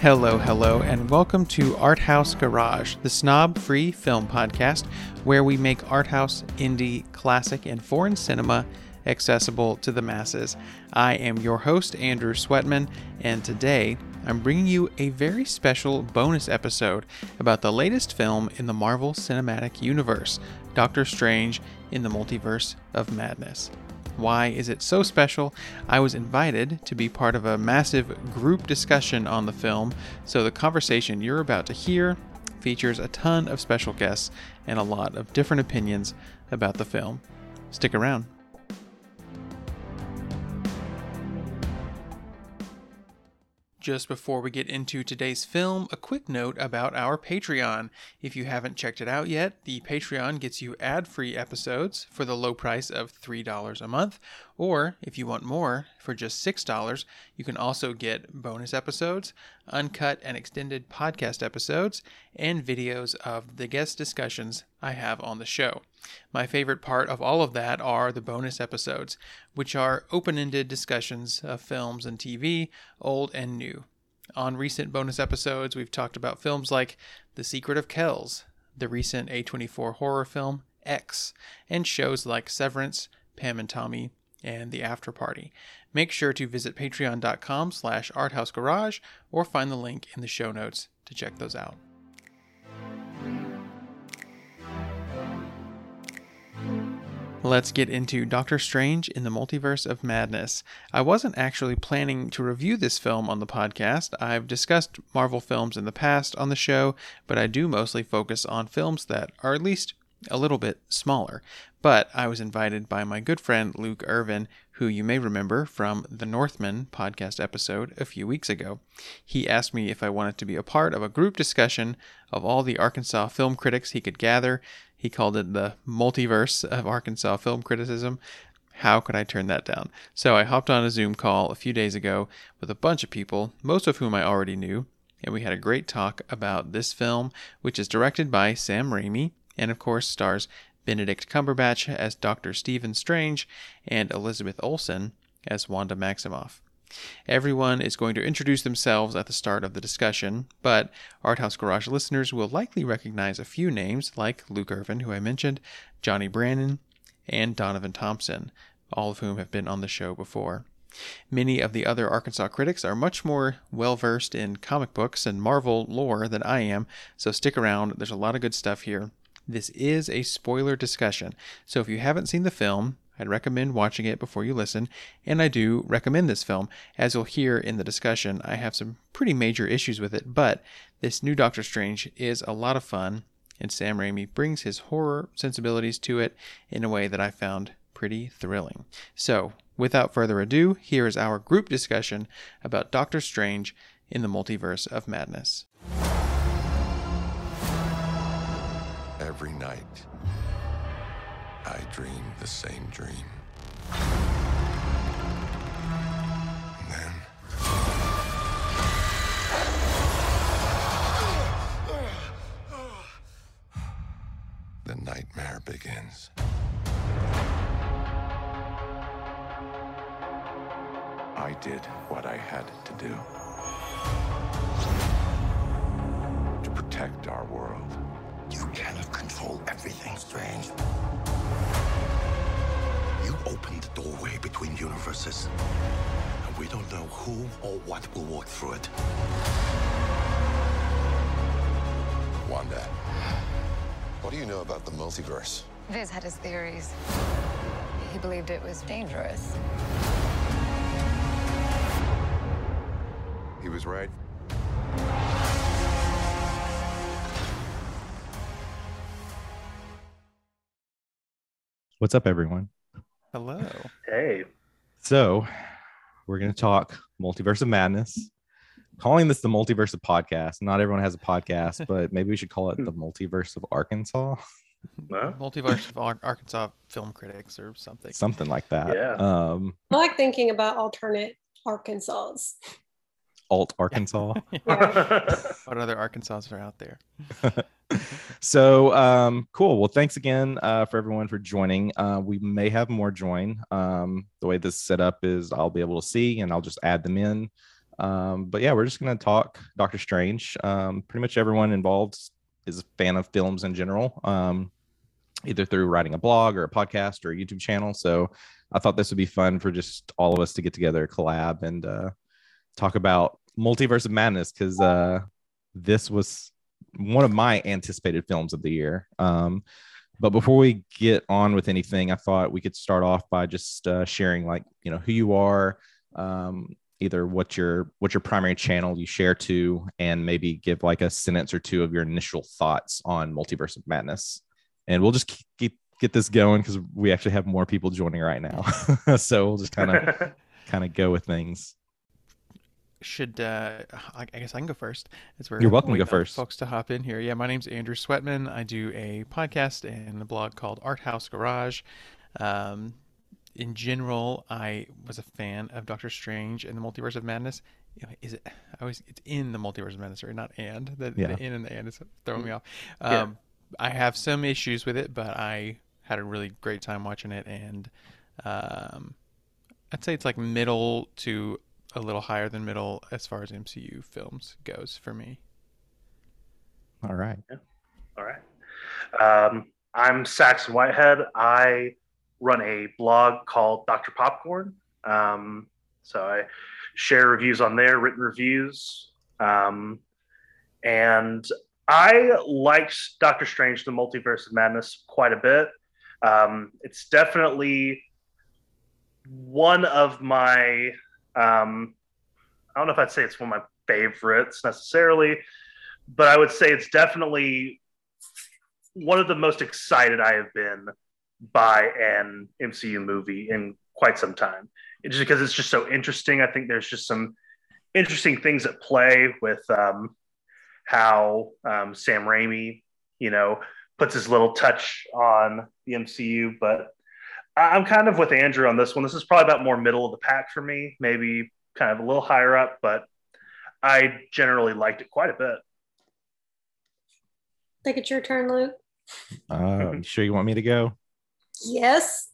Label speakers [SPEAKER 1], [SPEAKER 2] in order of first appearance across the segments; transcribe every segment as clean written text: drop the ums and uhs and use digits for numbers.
[SPEAKER 1] Hello, and welcome to Art House Garage, the snob-free film podcast where we make art house, indie, classic, and foreign cinema accessible to the masses. I am your host, Andrew Sweatman, and today I'm bringing you a very special bonus episode about the latest film in the Marvel Cinematic Universe, Doctor Strange in the Multiverse of Madness. Why is it so special? I was invited to be part of a massive group discussion on the film, so the conversation you're about to hear features a ton of special guests and a lot of different opinions about the film. Stick around. Just before we get into today's film, a quick note about our Patreon. If you haven't checked it out yet, the Patreon gets you ad-free episodes for the low price of $3 a month, or if you want more, for just $6, you can also get bonus episodes, uncut and extended podcast episodes, and videos of the guest discussions I have on the show. My favorite part of all of that are the bonus episodes, which are open-ended discussions of films and TV, old and new. On recent bonus episodes, we've talked about films like The Secret of Kells, the recent A24 horror film X, and shows like Severance, Pam and Tommy, and The After Party. Make sure to visit patreon.com/arthousegarage or find the link in the show notes to check those out. Let's get into Doctor Strange in the Multiverse of Madness. I wasn't actually planning to review this film on the podcast. I've discussed Marvel films in the past on the show, but I do mostly focus on films that are at least a little bit smaller. But I was invited by my good friend Luke Irvin, who you may remember from the Northman podcast episode a few weeks ago. He asked me if I wanted to be a part of a group discussion of all the Arkansas film critics he could gather. He called it the multiverse of Arkansas film criticism. How could I turn that down? So I hopped on a Zoom call a few days ago with a bunch of people, most of whom I already knew, and we had a great talk about this film, which is directed by Sam Raimi, and of course stars Benedict Cumberbatch as Dr. Stephen Strange and Elizabeth Olsen as Wanda Maximoff. Everyone is going to introduce themselves at the start of the discussion, but Art House Garage listeners will likely recognize a few names like Luke Irvin, who I mentioned, Johnny Brannon, and Donovan Thompson, all of whom have been on the show before. Many of the other Arkansas critics are much more well-versed in comic books and Marvel lore than I am, so stick around. There's a lot of good stuff here. This is a spoiler discussion, so if you haven't seen the film, I'd recommend watching it before you listen, and I do recommend this film. As you'll hear in the discussion, I have some pretty major issues with it, but this new Doctor Strange is a lot of fun, and Sam Raimi brings his horror sensibilities to it in a way that I found pretty thrilling. So, without further ado, here is our group discussion about Doctor Strange in the Multiverse of Madness.
[SPEAKER 2] Every night, I dream the same dream. And then... the nightmare begins. I did what I had to do to protect our world.
[SPEAKER 3] You cannot control everything, Strange. You opened the doorway between universes, and we don't know who or what will walk through it.
[SPEAKER 2] Wanda, what do you know about the multiverse?
[SPEAKER 4] Viz had his theories. He believed it was dangerous.
[SPEAKER 2] He was right.
[SPEAKER 5] What's up, everyone?
[SPEAKER 1] Hello.
[SPEAKER 6] Hey.
[SPEAKER 5] So, we're going to talk Multiverse of Madness. Calling this the Multiverse of Podcast. Not everyone has a podcast, but maybe we should call it the Multiverse of Arkansas.
[SPEAKER 6] Huh?
[SPEAKER 1] Multiverse of Arkansas film critics or something.
[SPEAKER 5] Something like that.
[SPEAKER 6] Yeah.
[SPEAKER 7] I like thinking about alternate Arkansas.
[SPEAKER 5] Alt Arkansas.
[SPEAKER 7] Yeah.
[SPEAKER 1] What other Arkansas are out there?
[SPEAKER 5] So cool. Well, thanks again for everyone for joining. We may have more join. The way this set up is I'll be able to see and I'll just add them in. But yeah, we're just going to talk Doctor Strange. Pretty much everyone involved is a fan of films in general, either through writing a blog or a podcast or a YouTube channel. So I thought this would be fun for just all of us to get together, collab, and talk about Multiverse of Madness, because this was one of my anticipated films of the year. But before we get on with anything, I thought we could start off by just sharing, like, you know, who you are, either what your primary channel you share to, and maybe give like a sentence or two of your initial thoughts on Multiverse of Madness. And we'll just get this going because we actually have more people joining right now. So we'll just kind of go with things.
[SPEAKER 1] Should I guess I can go first.
[SPEAKER 5] You're welcome to go first.
[SPEAKER 1] Folks to hop in here. Yeah, my name's Andrew Sweatman. I do a podcast and a blog called Art House Garage. In general, I was a fan of Doctor Strange and the Multiverse of Madness. You know, it's in the Multiverse of Madness, or not and. The in and the and is throwing me off. I have some issues with it, but I had a really great time watching it, and I'd say it's like middle to a little higher than middle as far as MCU films goes for me.
[SPEAKER 5] All right.
[SPEAKER 6] Yeah. All right. I'm Saxon Whitehead. I run a blog called Dr. Popcorn. So I share reviews on there, written reviews. And I liked Doctor Strange, the Multiverse of Madness quite a bit. It's definitely one of my, I don't know if I'd say it's one of my favorites necessarily, but I would say it's definitely one of the most excited I have been by an MCU movie in quite some time. Just because it's just so interesting. I think there's just some interesting things at play with how Sam Raimi, you know, puts his little touch on the MCU. But I'm kind of with Andrew on this one. This is probably about more middle of the pack for me, maybe kind of a little higher up, but I generally liked it quite a bit.
[SPEAKER 7] I think it's your turn, Luke.
[SPEAKER 5] You sure you want me to go?
[SPEAKER 7] Yes.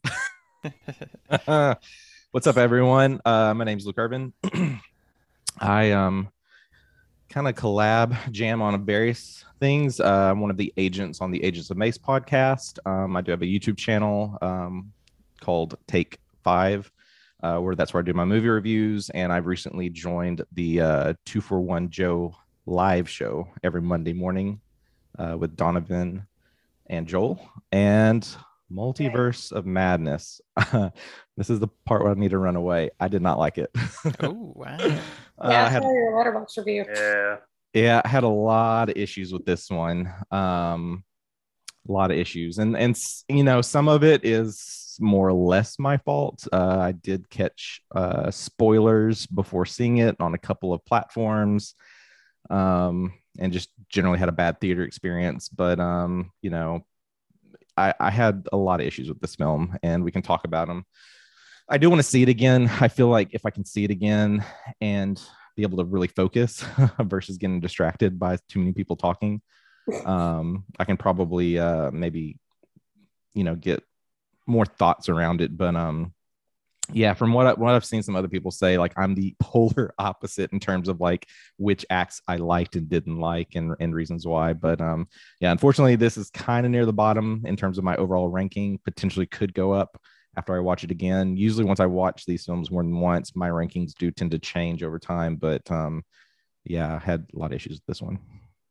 [SPEAKER 5] What's up, everyone? My name's Luke Urban. I kind of collab jam on various things. I'm one of the agents on the Agents of Mace podcast. I do have a YouTube channel called Take 5, where I do my movie reviews. And I've recently joined the 241 Joe live show every Monday morning with Donovan and Joel. And Multiverse of Madness. This is the part where I need to run away. I did not like it.
[SPEAKER 1] Oh, wow.
[SPEAKER 7] I had your Letterboxd review.
[SPEAKER 5] Yeah, I had a lot of issues with this one. A lot of issues, and you know, some of it is more or less my fault. I did catch spoilers before seeing it on a couple of platforms, and just generally had a bad theater experience. But you know, I had a lot of issues with this film, and we can talk about them. I do want to see it again. I feel like if I can see it again and be able to really focus versus getting distracted by too many people talking, I can probably maybe, you know, get more thoughts around it. But yeah, from what I've seen some other people say, like, I'm the polar opposite in terms of like which acts I liked and didn't like, and reasons why. But yeah, unfortunately, this is kind of near the bottom in terms of my overall ranking. Potentially could go up after I watch it again. Usually once I watch these films more than once, my rankings do tend to change over time. But yeah, I had a lot of issues with this one.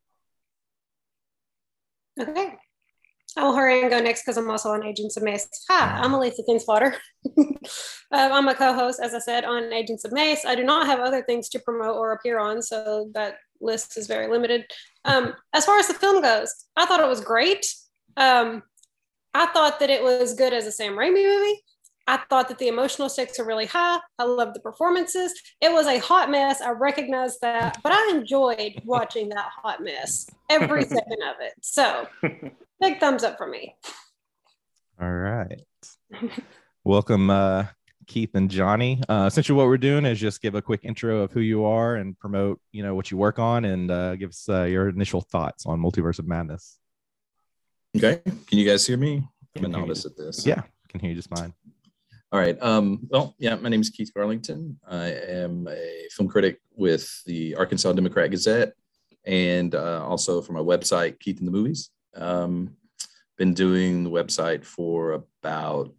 [SPEAKER 7] Okay. I will hurry and go next because I'm also on Agents of Mace. Hi, I'm Elisa Kinswater. I'm a co-host, as I said, on Agents of Mace. I do not have other things to promote or appear on, so that list is very limited. As far as the film goes, I thought it was great. I thought that it was good as a Sam Raimi movie. I thought that the emotional stakes are really high. I loved the performances. It was a hot mess. I recognize that, but I enjoyed watching that hot mess, every second of it. So big thumbs up for me.
[SPEAKER 5] All right. Welcome, Keith and Johnny. Essentially what we're doing is just give a quick intro of who you are and promote, you know, what you work on, and give us your initial thoughts on Multiverse of Madness.
[SPEAKER 8] Okay. Can you guys hear me? I'm a novice at this.
[SPEAKER 5] Yeah, I can hear you just fine.
[SPEAKER 8] All right. Well, yeah, my name is Keith Garlington. I am a film critic with the Arkansas Democrat Gazette and also for my website, Keith in the Movies. Been doing the website for about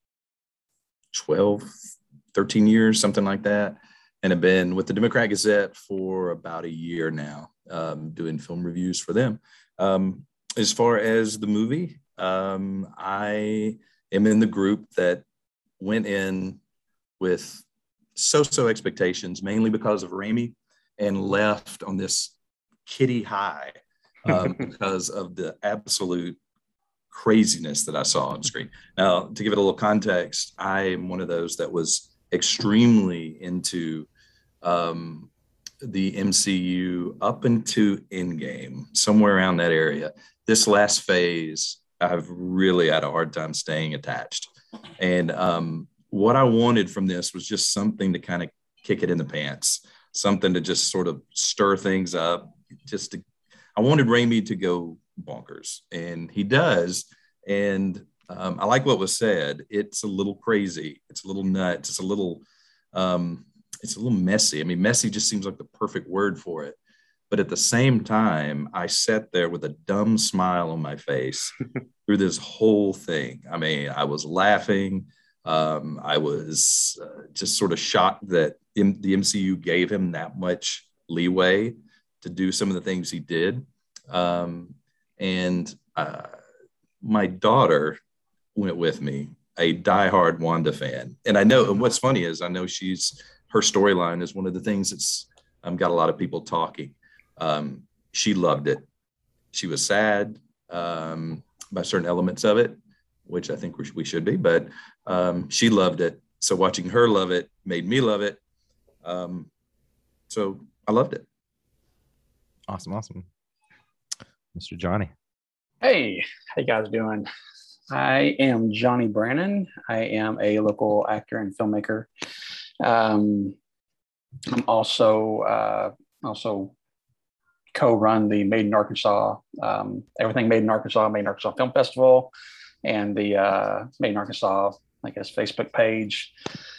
[SPEAKER 8] 12, 13 years, something like that. And have been with the Democrat Gazette for about a year now, doing film reviews for them. As far as the movie, I am in the group that went in with so-so expectations, mainly because of Raimi, and left on this kiddie high because of the absolute craziness that I saw on screen. Now, to give it a little context, I am one of those that was extremely into the MCU up into Endgame, somewhere around that area. This last phase, I've really had a hard time staying attached. And what I wanted from this was just something to kind of kick it in the pants, something to just sort of stir things up. I wanted Raimi to go bonkers, and he does. And I like what was said. It's a little crazy. It's a little nuts. It's a little messy. I mean, messy just seems like the perfect word for it. But at the same time, I sat there with a dumb smile on my face through this whole thing. I mean, I was laughing. I was just sort of shocked that the MCU gave him that much leeway to do some of the things he did. And my daughter went with me, a diehard Wanda fan. And I know, and what's funny is I know her storyline is one of the things that's got a lot of people talking. She loved it. She was sad by certain elements of it, which I think we should be, but she loved it. So watching her love it made me love it. So I loved it.
[SPEAKER 5] Awesome. Mr. Johnny.
[SPEAKER 9] Hey, how you guys doing? I am Johnny Brannon. I am a local actor and filmmaker. I'm also co-run the Made in Arkansas, everything Made in Arkansas Film Festival, and the Made in Arkansas, I guess, Facebook page.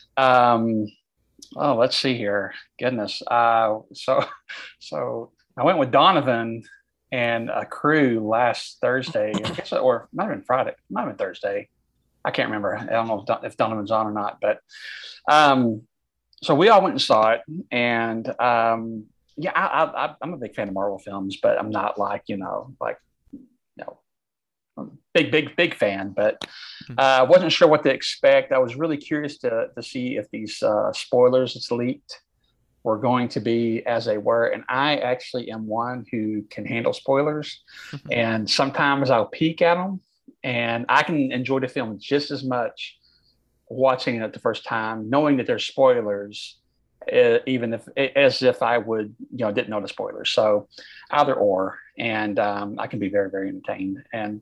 [SPEAKER 9] Let's see here. Goodness. So I went with Donovan and a crew last Thursday, I guess, or it might have been Friday, might have been Thursday. I can't remember. I don't know if Donovan's on or not, but so we all went and saw it, and yeah, I'm a big fan of Marvel films, but I'm not big fan. But I wasn't sure what to expect. I was really curious to see if these spoilers that's leaked were going to be as they were. And I actually am one who can handle spoilers. And sometimes I'll peek at them, and I can enjoy the film just as much watching it the first time, knowing that there's spoilers, even as if I would, didn't know the spoilers. So either or, and I can be very, very entertained. And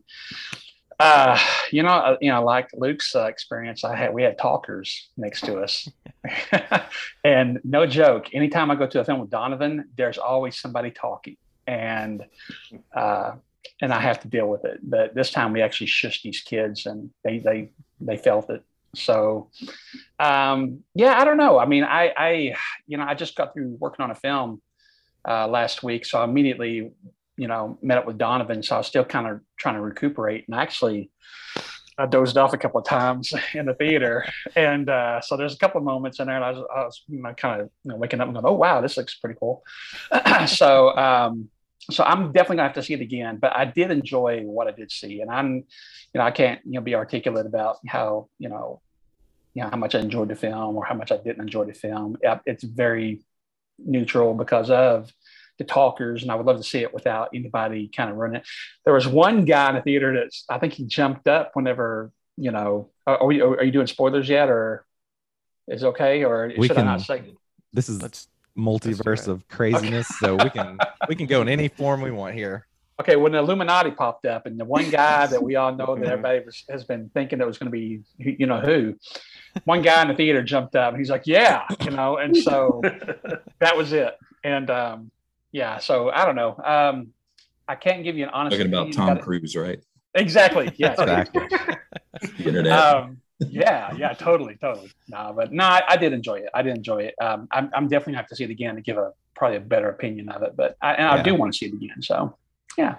[SPEAKER 9] like Luke's experience, we had talkers next to us, and no joke, anytime I go to a film with Donovan, there's always somebody talking, and I have to deal with it. But this time we actually shushed these kids, and they felt it. So, I don't know. I mean, I just got through working on a film last week, so I immediately, met up with Donovan. So I was still kind of trying to recuperate, and actually I dozed off a couple of times in the theater. And so there's a couple of moments in there, and I was kind of waking up and going, "Oh wow, this looks pretty cool." So I'm definitely gonna have to see it again. But I did enjoy what I did see, and I can't be articulate about how how much I enjoyed the film or how much I didn't enjoy the film. It's very neutral because of the talkers, and I would love to see it without anybody kind of running it. There was one guy in the theater I think he jumped up whenever, are you doing spoilers yet, or is it okay, or should I not say?
[SPEAKER 5] This is multiverse of craziness, so we can go in any form we want here.
[SPEAKER 9] Okay, when the Illuminati popped up, and the one guy that we all know that everybody has been thinking it was going to be, who, one guy in the theater jumped up, and he's like, "Yeah," and so that was it. And so I don't know. I can't give you an honest.
[SPEAKER 8] Talking about Tom Cruise, right?
[SPEAKER 9] Exactly. Yeah.
[SPEAKER 8] Exactly. The internet.
[SPEAKER 9] Yeah, totally. No, but no, I did enjoy it. I'm definitely gonna have to see it again to give probably a better opinion of it. But I do want to see it again. So yeah.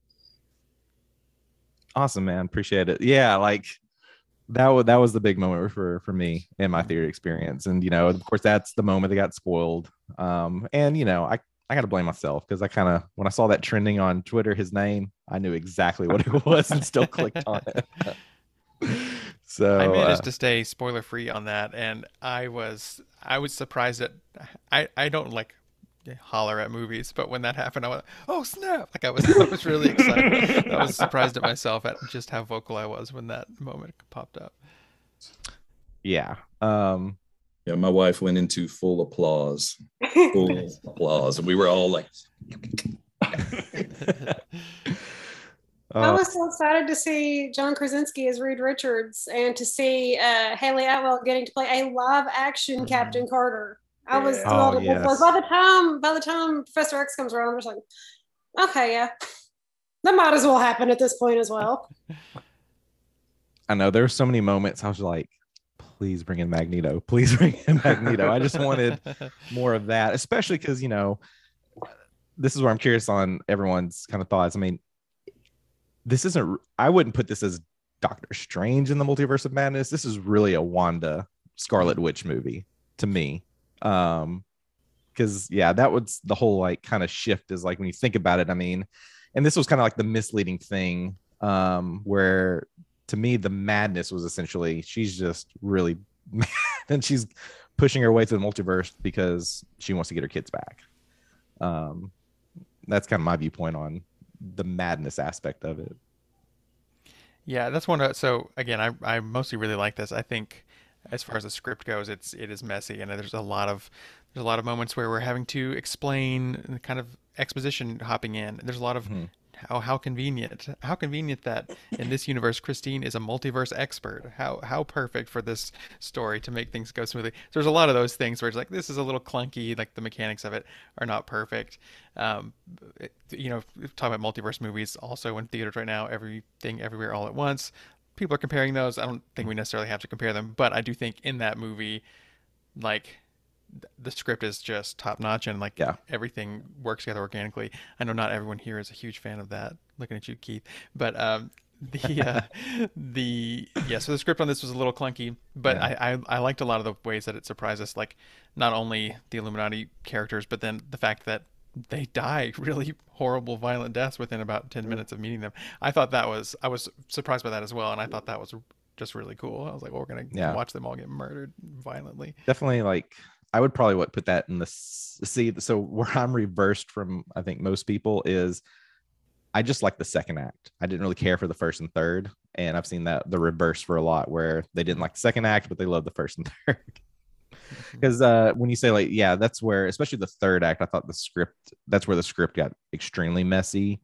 [SPEAKER 5] Awesome, man. Appreciate it. Yeah, like that was the big moment for me in my theater experience. And of course that's the moment that got spoiled. And I got to blame myself because I kind of, when I saw that trending on Twitter, his name, I knew exactly what it was and still clicked on it. So
[SPEAKER 1] I managed to stay spoiler free on that, and I was surprised at I don't like holler at movies, but when that happened, I went, "Oh snap!" Like I was really excited. I was surprised at myself at just how vocal I was when that moment popped up.
[SPEAKER 5] Yeah.
[SPEAKER 8] Yeah, my wife went into full applause, and we were all like.
[SPEAKER 7] I was so excited to see John Krasinski as Reed Richards and to see Haley Atwell getting to play a live action Captain Carter. I was thrilled.
[SPEAKER 5] Yes.
[SPEAKER 7] By the time Professor X comes around, I was like, okay, yeah, that might as well happen at this point as well.
[SPEAKER 5] I know there were so many moments I was like, please bring in Magneto. Please bring in Magneto. I just wanted more of that, especially because, this is where I'm curious on everyone's kind of thoughts. I mean, I wouldn't put this as Doctor Strange in the Multiverse of Madness. This is really a Wanda Scarlet Witch movie to me. Because that was the whole like kind of shift is like when you think about it, I mean, and this was kind of like the misleading thing, where to me the madness was essentially she's just really mad and she's pushing her way to the multiverse because she wants to get her kids back. That's kind of my viewpoint on the madness aspect of it.
[SPEAKER 1] Yeah, that's one. So again, I mostly really like this. I think as far as the script goes, it is messy, and there's a lot of moments where we're having to explain kind of exposition hopping in. There's a lot of how convenient that in this universe Christine is a multiverse expert. How perfect for this story to make things go smoothly. So there's a lot of those things where it's like this is a little clunky, like the mechanics of it are not perfect. Talking about multiverse movies also in theaters right now, Everything Everywhere All at Once. People are comparing those. I don't think we necessarily have to compare them, but I do think in that movie, like the script is just top notch and everything works together organically. I know not everyone here is a huge fan of that. Looking at you, Keith, but so the script on this was a little clunky, but I liked a lot of the ways that it surprised us, like not only the Illuminati characters, but then the fact that they die really horrible, violent deaths within about 10 minutes of meeting them. I was surprised by that as well, and I thought that was just really cool. I was like, well, we're gonna watch them all get murdered violently.
[SPEAKER 5] Definitely, like I would probably put that in the so where I'm reversed from I think most people is I just like the second act. I didn't really care for the first and third, and I've seen that the reverse for a lot where they didn't like the second act but they love the first and third. Because when you say like that's where, especially the third act, I thought that's where the script got extremely messy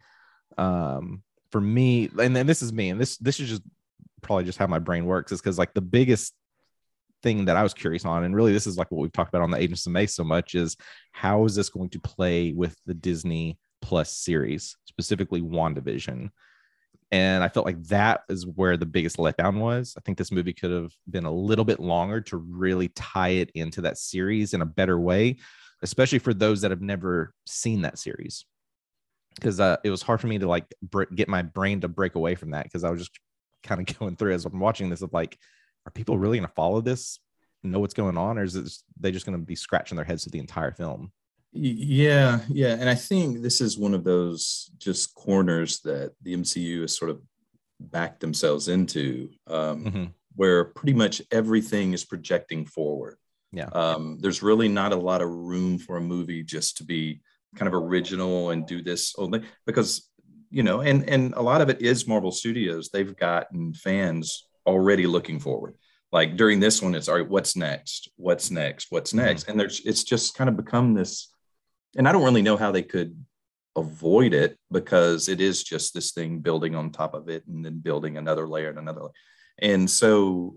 [SPEAKER 5] for me. And then this is me, and this is just probably just how my brain works, is because like the biggest thing that I was curious on, and really this is like what we've talked about on the Agents of Mace so much, is how is this going to play with the Disney Plus series, specifically WandaVision. And I felt like that is where the biggest letdown was. I think this movie could have been a little bit longer to really tie it into that series in a better way, especially for those that have never seen that series. Because it was hard for me to like get my brain to break away from that, because I was just kind of going through as I'm watching this of like, are people really going to follow this, know what's going on, or is they just going to be scratching their heads through the entire film?
[SPEAKER 8] Yeah. And I think this is one of those just corners that the MCU has sort of backed themselves into, where pretty much everything is projecting forward.
[SPEAKER 5] Yeah.
[SPEAKER 8] There's really not a lot of room for a movie just to be kind of original and do this only because, and a lot of it is Marvel Studios. They've gotten fans already looking forward. Like during this one, it's all right, what's next? And it's just kind of become this. And I don't really know how they could avoid it, because it is just this thing building on top of it and then building another layer and another layer. And so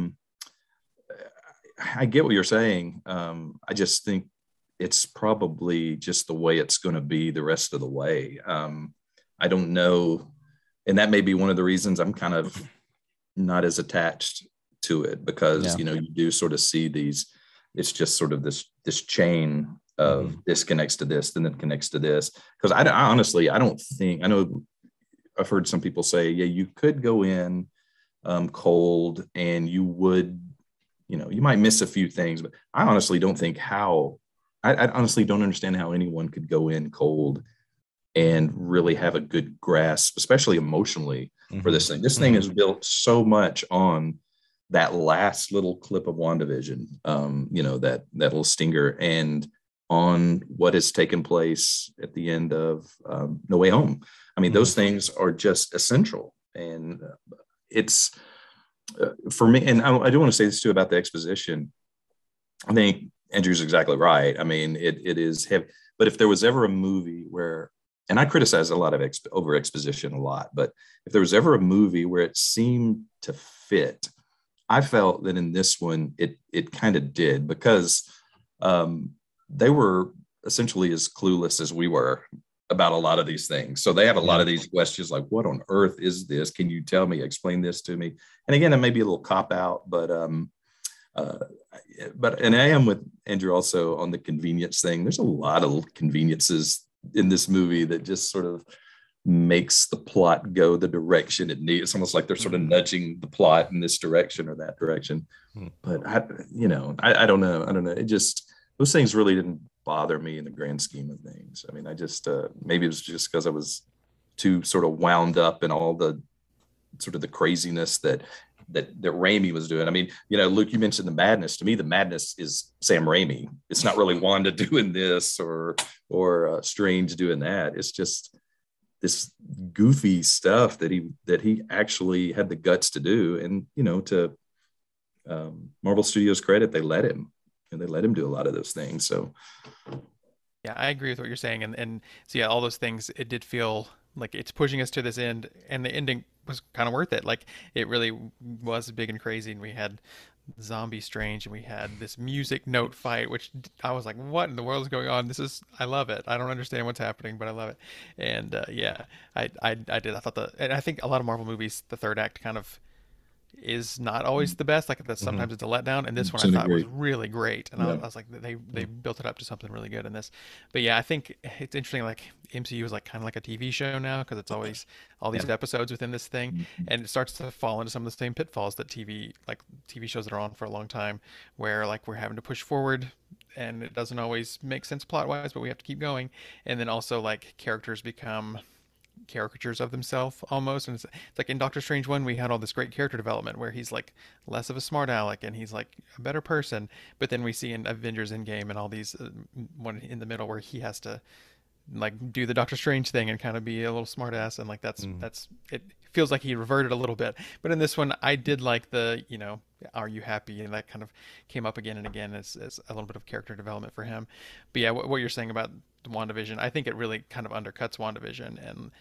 [SPEAKER 8] I get what you're saying. I just think it's probably just the way it's going to be the rest of the way. I don't know. And that may be one of the reasons I'm kind of not as attached to it, because
[SPEAKER 5] Yeah.
[SPEAKER 8] you know, you do sort of see these, it's just sort of this chain of this connects to this, then it connects to this. Because I honestly, I don't think, I know I've heard some people say, yeah, you could go in cold and you would, you know, you might miss a few things, but I honestly don't think how, I honestly don't understand how anyone could go in cold and really have a good grasp, especially emotionally, for this thing. This thing is built so much on that last little clip of WandaVision, you know, that little stinger, and on what has taken place at the end of No Way Home. I mean, those things are just essential. And it's for me, and I do want to say this too about the exposition. I think Andrew's exactly right. I mean, it is heavy, but if there was ever a movie where, and I criticize a lot of over exposition a lot, but if there was ever a movie where it seemed to fit, I felt that in this one, it kind of did, because they were essentially as clueless as we were about a lot of these things. So they have a lot of these questions like, what on earth is this? Can you tell me, explain this to me? And again, it may be a little cop out, but and I am with Andrew also on the convenience thing. There's a lot of conveniences in this movie that just sort of makes the plot go the direction it needs. It's almost like they're sort of nudging the plot in this direction or that direction. But I don't know. It just, those things really didn't bother me in the grand scheme of things. I mean, I just, maybe it was just because I was too sort of wound up in all the sort of the craziness that Raimi was doing. I mean, you know, Luke, you mentioned the madness. To me, the madness is Sam Raimi. It's not really Wanda doing this or Strange doing that. It's just this goofy stuff that he actually had the guts to do. And, you know, to Marvel Studios' credit, they let him do a lot of those things. So
[SPEAKER 1] yeah, I agree with what you're saying. And so yeah, all those things, it did feel like it's pushing us to this end, and the ending was kind of worth it. Like, it really was big and crazy, and we had Zombie Strange, and we had this music note fight, which I was like, what in the world is going on? I love it. I don't understand what's happening, but I love it. And yeah, I did. I thought and I think a lot of Marvel movies, the third act kind of is not always the best. Like, that sometimes it's a letdown, and this one I thought was really great. And I was like, they built it up to something really good in this. But yeah, I think it's interesting. Like, MCU is like kind of like a TV show now, because it's always all these episodes within this thing, and it starts to fall into some of the same pitfalls that TV shows that are on for a long time, where like we're having to push forward, and it doesn't always make sense plot wise, but we have to keep going. And then also, like, characters become caricatures of themselves almost, and it's like in Doctor Strange 1 we had all this great character development where he's like less of a smart aleck and he's like a better person, but then we see in Avengers Endgame and all these one in the middle where he has to like do the Doctor Strange thing and kind of be a little smart ass, and like that's it feels like he reverted a little bit. But in this one I did like the, you know, are you happy, and that kind of came up again and again as a little bit of character development for him. But yeah, what you're saying about WandaVision, I think it really kind of undercuts WandaVision. And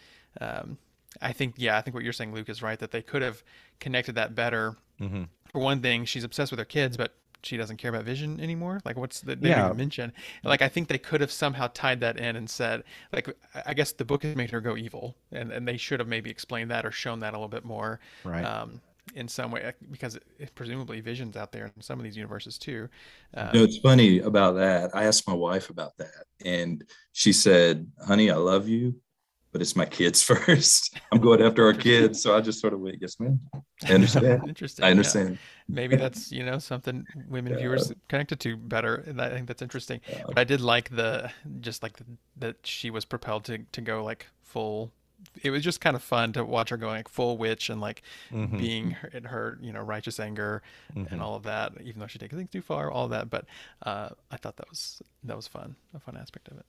[SPEAKER 1] I think what you're saying, Luke, is right, that they could have connected that better. For one thing, she's obsessed with her kids, but she doesn't care about Vision anymore. Like, they didn't even mention. Like, I think they could have somehow tied that in and said, like, I guess the book has made her go evil, and they should have maybe explained that or shown that a little bit more.
[SPEAKER 5] Right.
[SPEAKER 1] In some way, because presumably Vision's out there in some of these universes too.
[SPEAKER 8] It's funny about that. I asked my wife about that, and she said, honey, I love you, but it's my kids first. I'm going after our kids. So I just sort of went, yes, ma'am. I understand.
[SPEAKER 1] Interesting.
[SPEAKER 8] I understand.
[SPEAKER 1] Yeah. Maybe that's, you know, something women viewers connected to better. And I think that's interesting. But I did like that she was propelled to go like full. It was just kind of fun to watch her going like full witch and like being in her, you know, righteous anger and all of that, even though she takes things too far, all of that. But I thought that was fun, a fun aspect of it.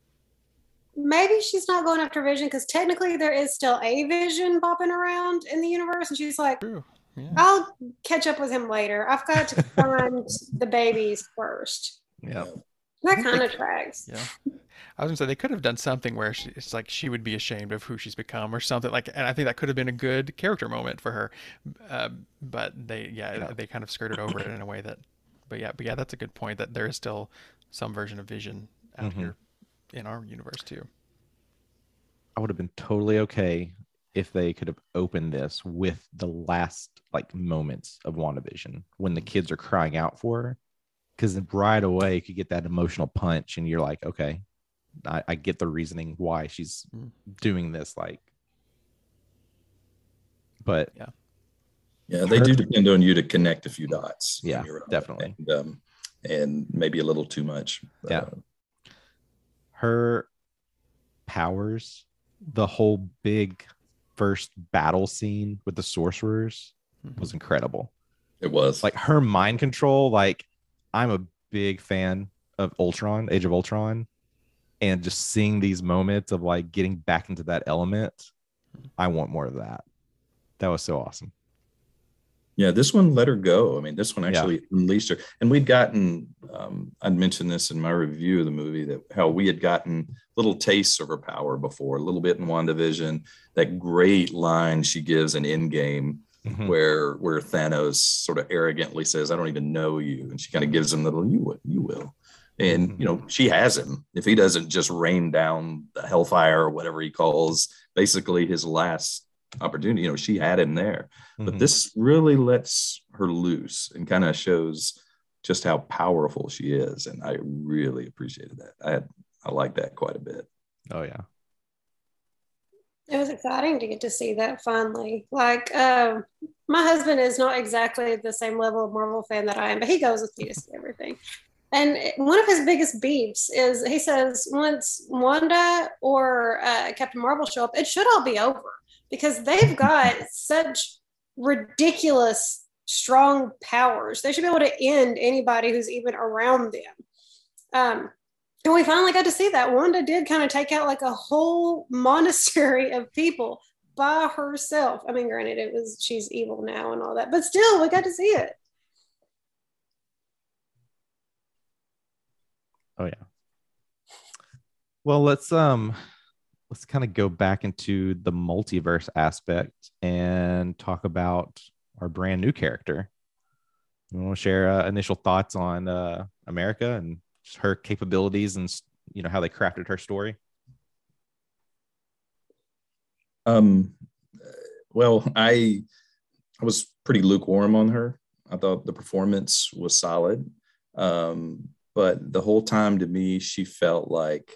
[SPEAKER 7] Maybe she's not going after Vision because technically there is still a Vision bopping around in the universe, and she's like,
[SPEAKER 1] True. Yeah.
[SPEAKER 7] I'll catch up with him later. I've got to find the babies first.
[SPEAKER 5] Yeah.
[SPEAKER 7] That kind of tracks.
[SPEAKER 1] Yeah. I was gonna say they could have done something where it's like she would be ashamed of who she's become or something like, and I think that could have been a good character moment for her. But they kind of skirted over it in a way that, but yeah, that's a good point, that there is still some version of Vision out here in our universe too.
[SPEAKER 5] I would have been totally okay if they could have opened this with the last like moments of WandaVision when the kids are crying out for her, because right away you could get that emotional punch, and you're like, okay, I get the reasoning why she's doing this. Like, but
[SPEAKER 8] yeah, they do depend on you to connect a few dots.
[SPEAKER 5] Yeah, definitely,
[SPEAKER 8] and maybe a little too much.
[SPEAKER 5] Yeah, her powers, the whole big first battle scene with the sorcerers was incredible.
[SPEAKER 8] It was
[SPEAKER 5] like her mind control. Like, I'm a big fan of Ultron, Age of Ultron, and just seeing these moments of like getting back into that element, I want more of that. That was so awesome.
[SPEAKER 8] Yeah, this one let her go. I mean, this one actually unleashed her. And we'd gotten, I'd mentioned this in my review of the movie, that how we had gotten little tastes of her power before, a little bit in WandaVision. That great line she gives in Endgame, where Thanos sort of arrogantly says, "I don't even know you," and she kind of gives him the little, "You will." And you know, she has him. If he doesn't just rain down the hellfire or whatever he calls basically his last opportunity, you know, she had him there. But this really lets her loose and kind of shows just how powerful she is, and I really appreciated that. I like that quite a bit.
[SPEAKER 5] Oh yeah,
[SPEAKER 7] it was exciting to get to see that finally. Like, my husband is not exactly the same level of Marvel fan that I am, but he goes with me to see everything. And one of his biggest beefs is he says once Wanda or Captain Marvel show up, it should all be over, because they've got such ridiculous strong powers. They should be able to end anybody who's even around them. And we finally got to see that. Wanda did kind of take out like a whole monastery of people by herself. I mean, granted, she's evil now and all that, but still, we got to see it.
[SPEAKER 5] Oh yeah. Well, let's kind of go back into the multiverse aspect and talk about our brand new character. You want to share initial thoughts on America and just her capabilities and, you know, how they crafted her story?
[SPEAKER 8] Well, I was pretty lukewarm on her. I thought the performance was solid. But the whole time to me, she felt like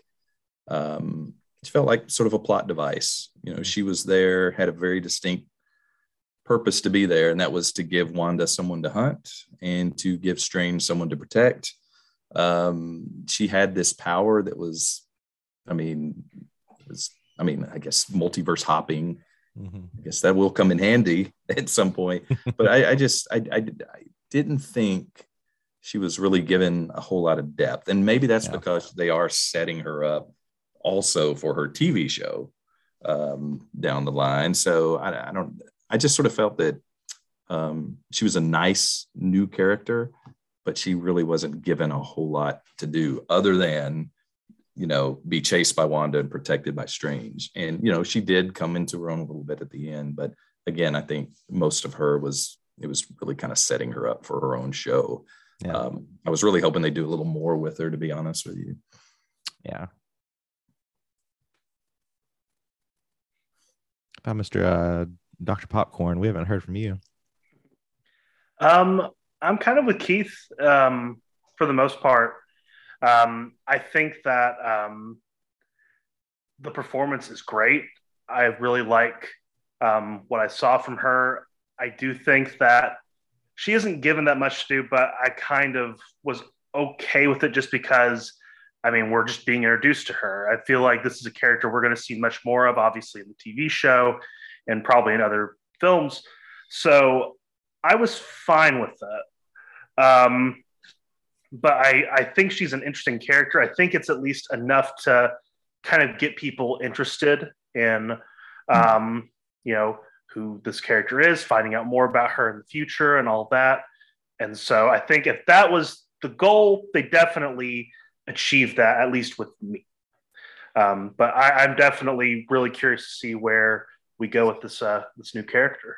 [SPEAKER 8] sort of a plot device. You know, she was there, had a very distinct purpose to be there, and that was to give Wanda someone to hunt and to give Strange someone to protect. She had this power that was, I guess multiverse hopping. I guess that will come in handy at some point. But I didn't think she was really given a whole lot of depth. And maybe that's because they are setting her up also for her TV show down the line. So I just sort of felt that she was a nice new character, but she really wasn't given a whole lot to do other than, you know, be chased by Wanda and protected by Strange. And, you know, she did come into her own a little bit at the end. But again, I think most of her was really kind of setting her up for her own show. Yeah. I was really hoping they'd do a little more with her, to be honest with you.
[SPEAKER 5] Yeah. About Mr. Dr. Popcorn, we haven't heard from you.
[SPEAKER 6] I'm kind of with Keith for the most part. I think that the performance is great. I really like what I saw from her. I do think that she isn't given that much to do, but I kind of was okay with it just because, I mean, we're just being introduced to her. I feel like this is a character we're going to see much more of, obviously, in the TV show and probably in other films. So I was fine with that. But I think she's an interesting character. I think it's at least enough to kind of get people interested in, you know, who this character is, finding out more about her in the future and all that. And so I think if that was the goal, they definitely achieved that, at least with me. But I'm definitely really curious to see where we go with this new character.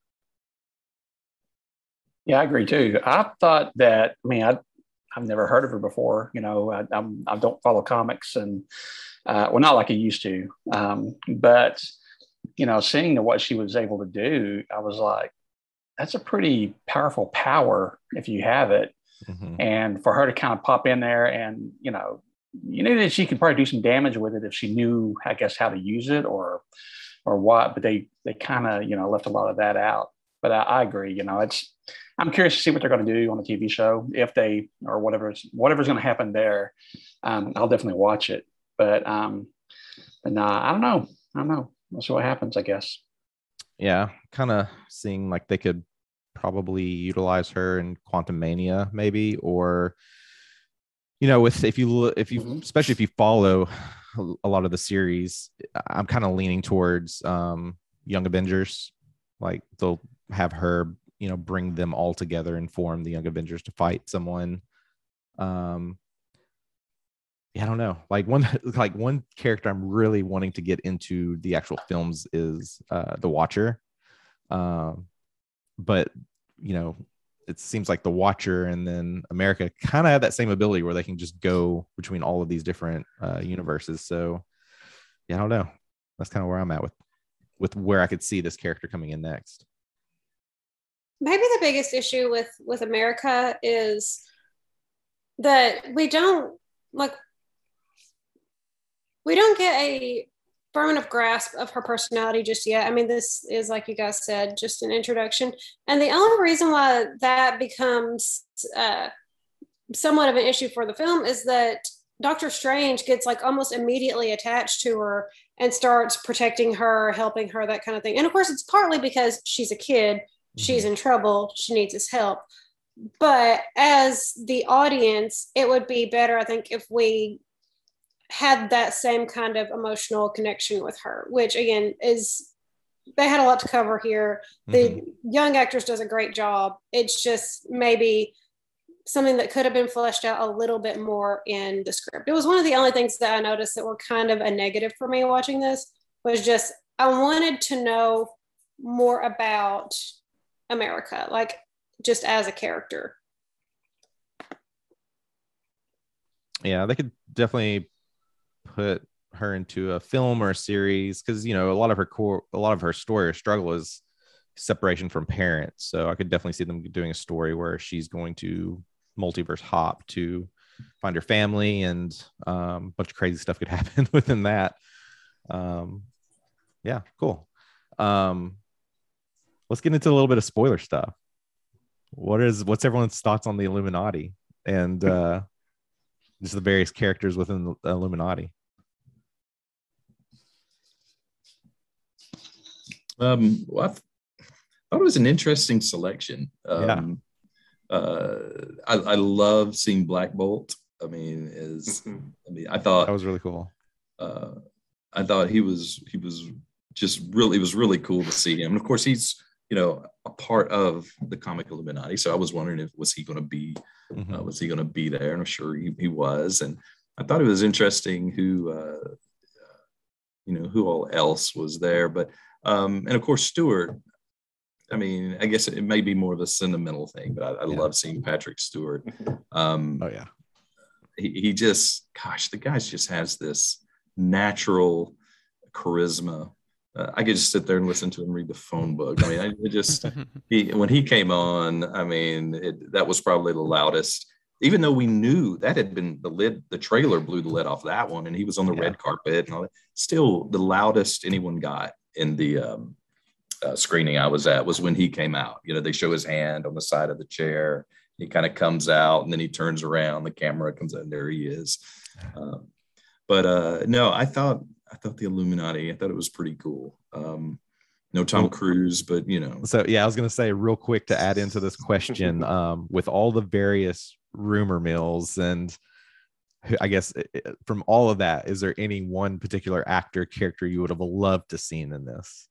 [SPEAKER 9] Yeah, I agree too. I thought that, I mean, I've never heard of her before. You know, I don't follow comics and, well, not like I used to. But seeing what she was able to do, I was like, that's a pretty powerful power if you have it.
[SPEAKER 5] Mm-hmm.
[SPEAKER 9] And for her to kind of pop in there and, knew that she could probably do some damage with it if she knew, I guess, how to use it or what, but they kind of, left a lot of that out. But I agree, I'm curious to see what they're going to do on the TV show, if they, or whatever's going to happen there. I'll definitely watch it, but nah, I don't know. We'll see what happens, I guess.
[SPEAKER 5] Yeah. Kind of seeing like they could probably utilize her in Quantum Mania maybe, or, if you especially if you follow a lot of the series, I'm kind of leaning towards Young Avengers. Like they'll have her, bring them all together and form the Young Avengers to fight someone. I don't know. Like one character I'm really wanting to get into the actual films is the Watcher. But it seems like the Watcher and then America kind of have that same ability where they can just go between all of these different universes. So I don't know. That's kind of where I'm at with where I could see this character coming in next.
[SPEAKER 7] Maybe the biggest issue with America is that we don't get a firm enough grasp of her personality just yet. I mean, this is, like you guys said, just an introduction. And the only reason why that becomes somewhat of an issue for the film is that Doctor Strange gets like almost immediately attached to her and starts protecting her, helping her, that kind of thing. And of course, it's partly because she's a kid, she's in trouble, she needs his help. But as the audience, it would be better, I think, if we had that same kind of emotional connection with her, which again they had a lot to cover here. The young actress does a great job. It's just maybe something that could have been fleshed out a little bit more in the script. It was one of the only things that I noticed that were kind of a negative for me watching this, was just I wanted to know more about America, like just as a character.
[SPEAKER 5] Yeah, they could definitely put her into a film or a series, because a lot of her story or struggle is separation from parents. So I could definitely see them doing a story where she's going to multiverse hop to find her family, and a bunch of crazy stuff could happen within that. Yeah, cool. Let's get into a little bit of spoiler stuff. What's everyone's thoughts on the Illuminati and just the various characters within the Illuminati?
[SPEAKER 8] Well, I thought it was an interesting selection. I love seeing Black Bolt. I thought
[SPEAKER 5] that was really cool.
[SPEAKER 8] I thought he was just really, it was really cool to see him. And of course, he's a part of the comic Illuminati. So I was wondering was he going to be there? And I'm sure he was. And I thought it was interesting who all else was there. But and of course, Stewart. I mean, I guess it may be more of a sentimental thing, but I love seeing Patrick Stewart.
[SPEAKER 5] Oh yeah,
[SPEAKER 8] he just, the guy just has this natural charisma. I could just sit there and listen to him read the phone book. I mean, when he came on, I mean, that was probably the loudest. Even though we knew that had been the trailer blew the lid off that one, and he was on the red carpet and all that. Still, the loudest anyone got in the screening I was at was when he came out. They show his hand on the side of the chair. He kind of comes out and then he turns around. The camera comes out and there he is. No, I thought the Illuminati, I thought it was pretty cool. No Tom Cruise, but
[SPEAKER 5] So yeah, I was going to say real quick to add into this question, with all the various rumor mills, and I guess from all of that, is there any one particular actor character you would have loved to seen in this?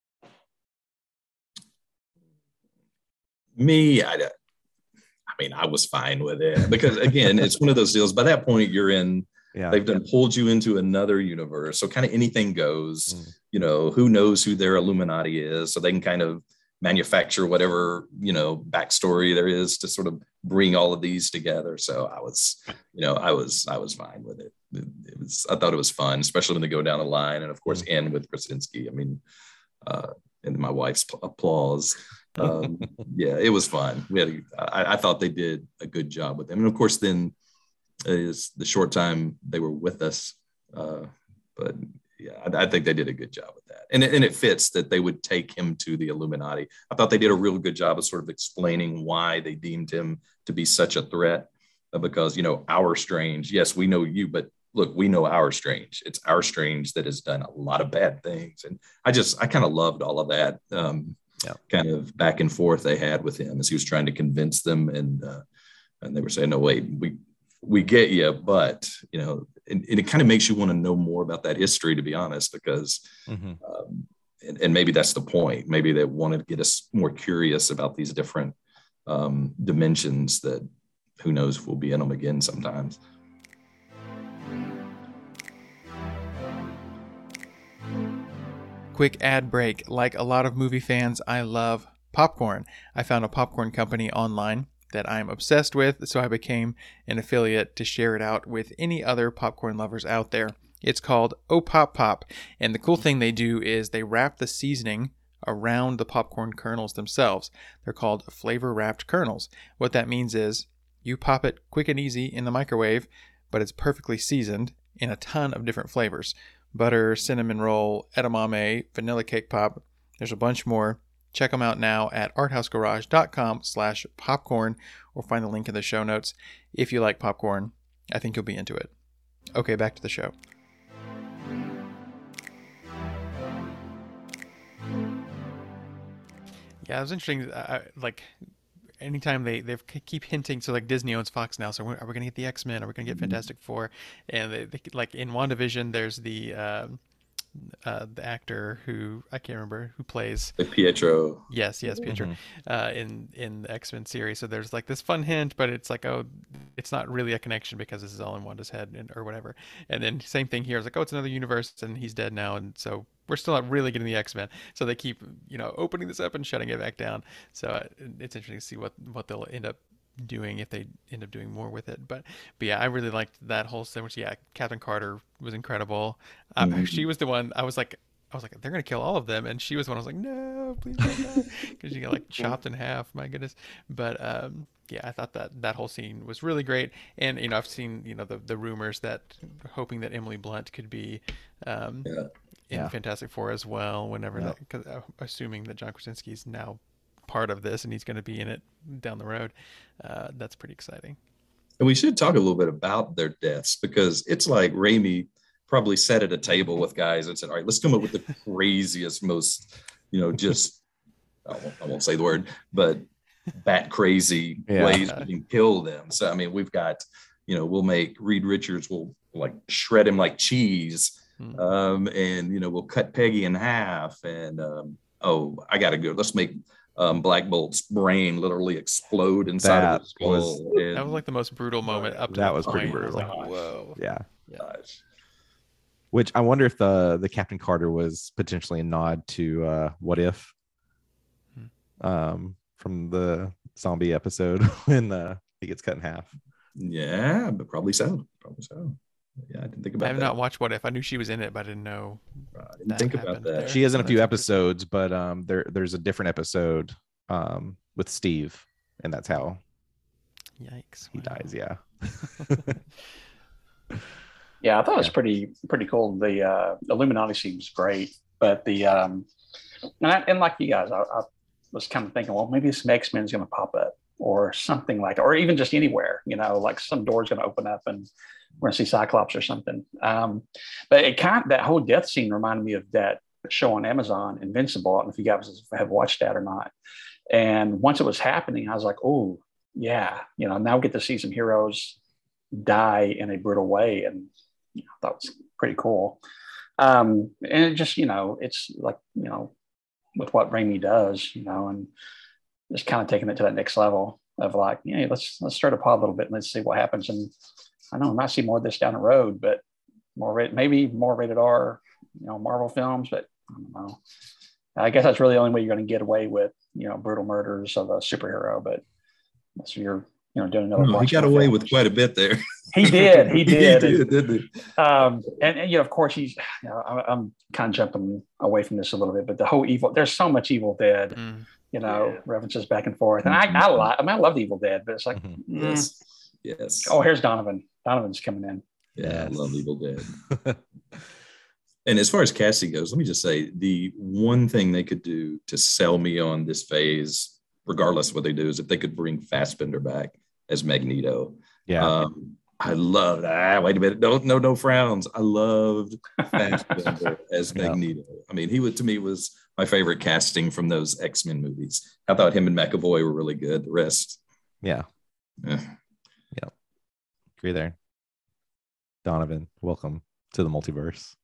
[SPEAKER 8] Me, I was fine with it, because again, it's one of those deals. By that point, you're in. Yeah. They've done pulled you into another universe, so kind of anything goes. Who knows who their Illuminati is, so they can kind of manufacture whatever, backstory there is to sort of bring all of these together. So I was fine with it. I thought it was fun, especially when they go down the line, and of course end with Krasinski. I mean, and my wife's applause. Yeah, it was fun. I thought they did a good job with them, and of course, then is the short time they were with us, but yeah, I think they did a good job with that, and it fits that they would take him to the Illuminati. I thought they did a real good job of sort of explaining why they deemed him to be such a threat, because our Strange, yes, we know you, but look, we know our Strange. It's our Strange that has done a lot of bad things, and I kind of loved all of that kind of back and forth they had with him as he was trying to convince them, and they were saying, no, wait, we get you, but and it kind of makes you want to know more about that history, to be honest, because and maybe that's the point. Maybe they wanted to get us more curious about these different dimensions that who knows if we'll be in them again sometimes.
[SPEAKER 1] Quick ad break. Like a lot of movie fans, I love popcorn. I found a popcorn company online that I'm obsessed with, so I became an affiliate to share it out with any other popcorn lovers out there. It's called Oh Pop Pop, and the cool thing they do is they wrap the seasoning around the popcorn kernels themselves. They're called flavor wrapped kernels. What that means is you pop it quick and easy in the microwave, but it's perfectly seasoned in a ton of different flavors. Butter, cinnamon roll, edamame, vanilla cake pop. There's a bunch more. Check them out now at arthousegarage.com/popcorn or find the link in the show notes. If you like popcorn, I think you'll be into it. Okay, back to the show. Yeah, it was interesting. Anytime they keep hinting, so like Disney owns Fox now, so are we going to get the X-Men? Are we going to get Fantastic Four? And they like in WandaVision, there's the actor who I can't remember who plays
[SPEAKER 8] Pietro.
[SPEAKER 1] Yes, Pietro, in the X-Men series. So there's like this fun hint, but it's like, oh, it's not really a connection because this is all in Wanda's head or whatever. And then same thing here. It's like, oh, it's another universe, and he's dead now, and so we're still not really getting the X-Men. So they keep opening this up and shutting it back down. So it's interesting to see what they'll end up doing if they end up doing more with it. But yeah, I really liked that whole sequence. Yeah, Captain Carter was incredible. She was the one I was like they're gonna kill all of them, and she was the one I was like, no, please don't, because she got like chopped in half. My goodness. But yeah, I thought that whole scene was really great. And I've seen the rumors that hoping that Emily Blunt could be in Fantastic Four as well, whenever that, because assuming that John Krasinski is now part of this and he's going to be in it down the road. That's pretty exciting.
[SPEAKER 8] And we should talk a little bit about their deaths, because it's like Raimi probably sat at a table with guys and said, all right, let's come up with the craziest, most, just, I won't say the word, but bat crazy ways we can kill them. So, I mean, we've got, we'll make Reed Richards, we'll like shred him like cheese. And, we'll cut Peggy in half, and, I got to go. Let's make Black Bolt's brain literally explode inside of his skull.
[SPEAKER 1] That was like the most brutal moment up to
[SPEAKER 5] that was pretty brutal.
[SPEAKER 1] Like, whoa.
[SPEAKER 5] Yeah. Which I wonder if the Captain Carter was potentially a nod to What If, from the zombie episode when he gets cut in half.
[SPEAKER 8] Yeah, but probably so. Yeah, I didn't think about that.
[SPEAKER 1] I have not watched What If. I knew she was in it, but I didn't know.
[SPEAKER 8] I didn't think about that.
[SPEAKER 1] There.
[SPEAKER 5] She is in a few episodes, but there's a different episode with Steve, and that's how he dies. Yeah.
[SPEAKER 9] Yeah, I thought it was pretty cool. The Illuminati seems great, but the and like you guys, I was kind of thinking, well, maybe some X-Men's going to pop up or something like, or even just anywhere, like some door's going to open up and we're going to see Cyclops or something. But that whole death scene reminded me of that show on Amazon, Invincible. I don't know if you guys have watched that or not. And once it was happening, I was like, oh yeah, now we get to see some heroes die in a brutal way, and that was pretty cool. And it just, it's like, with what Raimi does, and just kind of taking it to that next level of like, let's stir the pot a little bit and let's see what happens. And I know I might see more of this down the road, but maybe more rated R, Marvel films, but I don't know. I guess that's really the only way you're going to get away with, brutal murders of a superhero. But so you're, doing another.
[SPEAKER 8] No, he got away with quite a bit there.
[SPEAKER 9] He did. He did.
[SPEAKER 8] He did, didn't he?
[SPEAKER 9] And of course, he's. I'm kind of jumping away from this a little bit, but the whole evil. There's so much Evil Dead. References back and forth, and I love the Evil Dead, but it's like,
[SPEAKER 8] yes.
[SPEAKER 9] Oh, here's Donovan. Donovan's coming in.
[SPEAKER 8] Yeah, I love Evil Dead. And as far as casting goes, let me just say the one thing they could do to sell me on this phase, regardless of what they do, is if they could bring Fassbender back as Magneto.
[SPEAKER 5] Yeah.
[SPEAKER 8] I loved wait a minute. No frowns. I loved Fassbender as Magneto. I mean, to me was my favorite casting from those X-Men movies. I thought him and McAvoy were really good. The rest.
[SPEAKER 5] Yeah. Agree there. Donovan, welcome to the multiverse.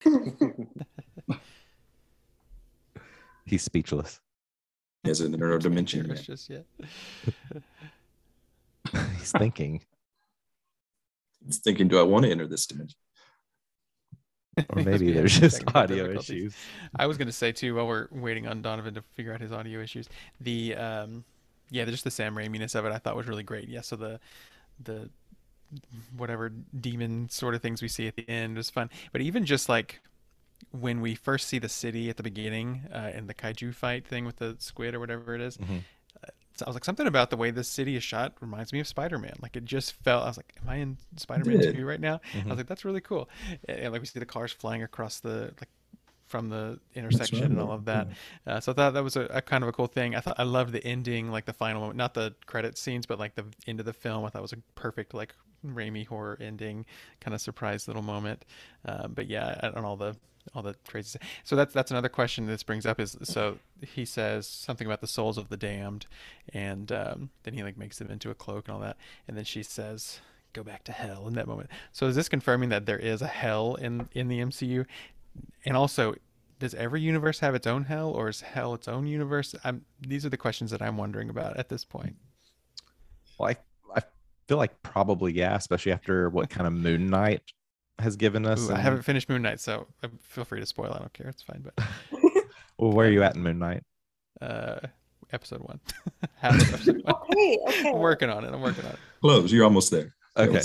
[SPEAKER 5] He's speechless.
[SPEAKER 8] He has an inner dimension.
[SPEAKER 1] Just yet.
[SPEAKER 5] He's thinking.
[SPEAKER 8] He's thinking, do I want to enter this dimension?
[SPEAKER 5] Or maybe there's just audio issues.
[SPEAKER 1] I was going to say too, while we're waiting on Donovan to figure out his audio issues, just the Sam Raimi-ness of it I thought was really great. Yeah, so the whatever demon sort of things we see at the end was fun, but even just like when we first see the city at the beginning in the kaiju fight thing with the squid or whatever it is, so I was like, something about the way this city is shot reminds me of Spider-Man. Like it just felt, I was like, am I in Spider-Man 2 right now? I was like, that's really cool. And like we see the cars flying across from the intersection and all of that. So I thought that was a kind of a cool thing. I loved the ending, like the final moment, not the credit scenes, but like the end of the film. I thought was a perfect like Raimi horror ending, kind of surprise little moment. But yeah, on all the crazy stuff. So that's another question this brings up is, so he says something about the souls of the damned, and then he like makes them into a cloak and all that, and then she says go back to hell in that moment. So is this confirming that there is a hell in the MCU? And also, does every universe have its own hell, or is hell its own universe? These are the questions that I'm wondering about at this point.
[SPEAKER 5] Well, I feel like probably, yeah, especially after what kind of Moon Knight has given us.
[SPEAKER 1] I haven't finished Moon Knight, so feel free to spoil. I don't care. It's fine. But
[SPEAKER 5] well, where are you at in Moon Knight?
[SPEAKER 1] Episode 1. Half of episode 1.
[SPEAKER 7] Okay.
[SPEAKER 1] I'm working on it.
[SPEAKER 8] Close. You're almost there.
[SPEAKER 5] Okay.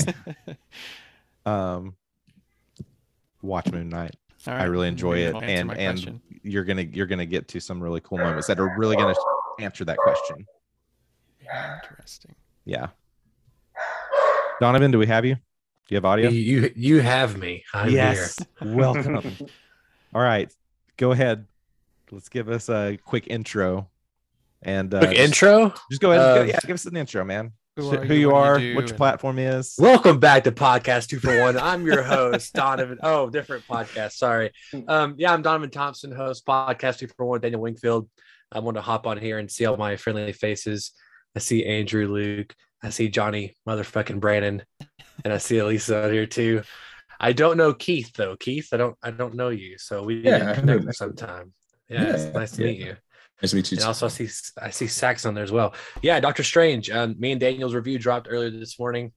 [SPEAKER 5] Watch Moon Knight.
[SPEAKER 1] Right.
[SPEAKER 5] I really enjoy it, and you're gonna get to some really cool moments that are really gonna answer that question.
[SPEAKER 1] Very interesting.
[SPEAKER 5] Yeah. Donovan, do we have you? Do you have audio?
[SPEAKER 10] You have me. I'm here.
[SPEAKER 5] Welcome. All right, go ahead. Let's give us a quick intro. And
[SPEAKER 10] intro.
[SPEAKER 5] Just go ahead. Give us an intro, man. Who you are, what your platform is.
[SPEAKER 10] Welcome back to Podcast 2 for 1. I'm your host, Donovan. Oh, different podcast. Sorry. I'm Donovan Thompson, host Podcast 2 for 1. Daniel Wingfield. I want to hop on here and see all my friendly faces. I see Andrew, Luke. I see Johnny, motherfucking Brandon, and I see Elisa out here too. I don't know Keith though. Keith, I don't know you, so we need to connect sometime. Yeah, it's nice to meet you.
[SPEAKER 8] Nice to meet you.
[SPEAKER 10] And also, I see Sax on there as well. Yeah, Doctor Strange. Me and Daniel's review dropped earlier this morning.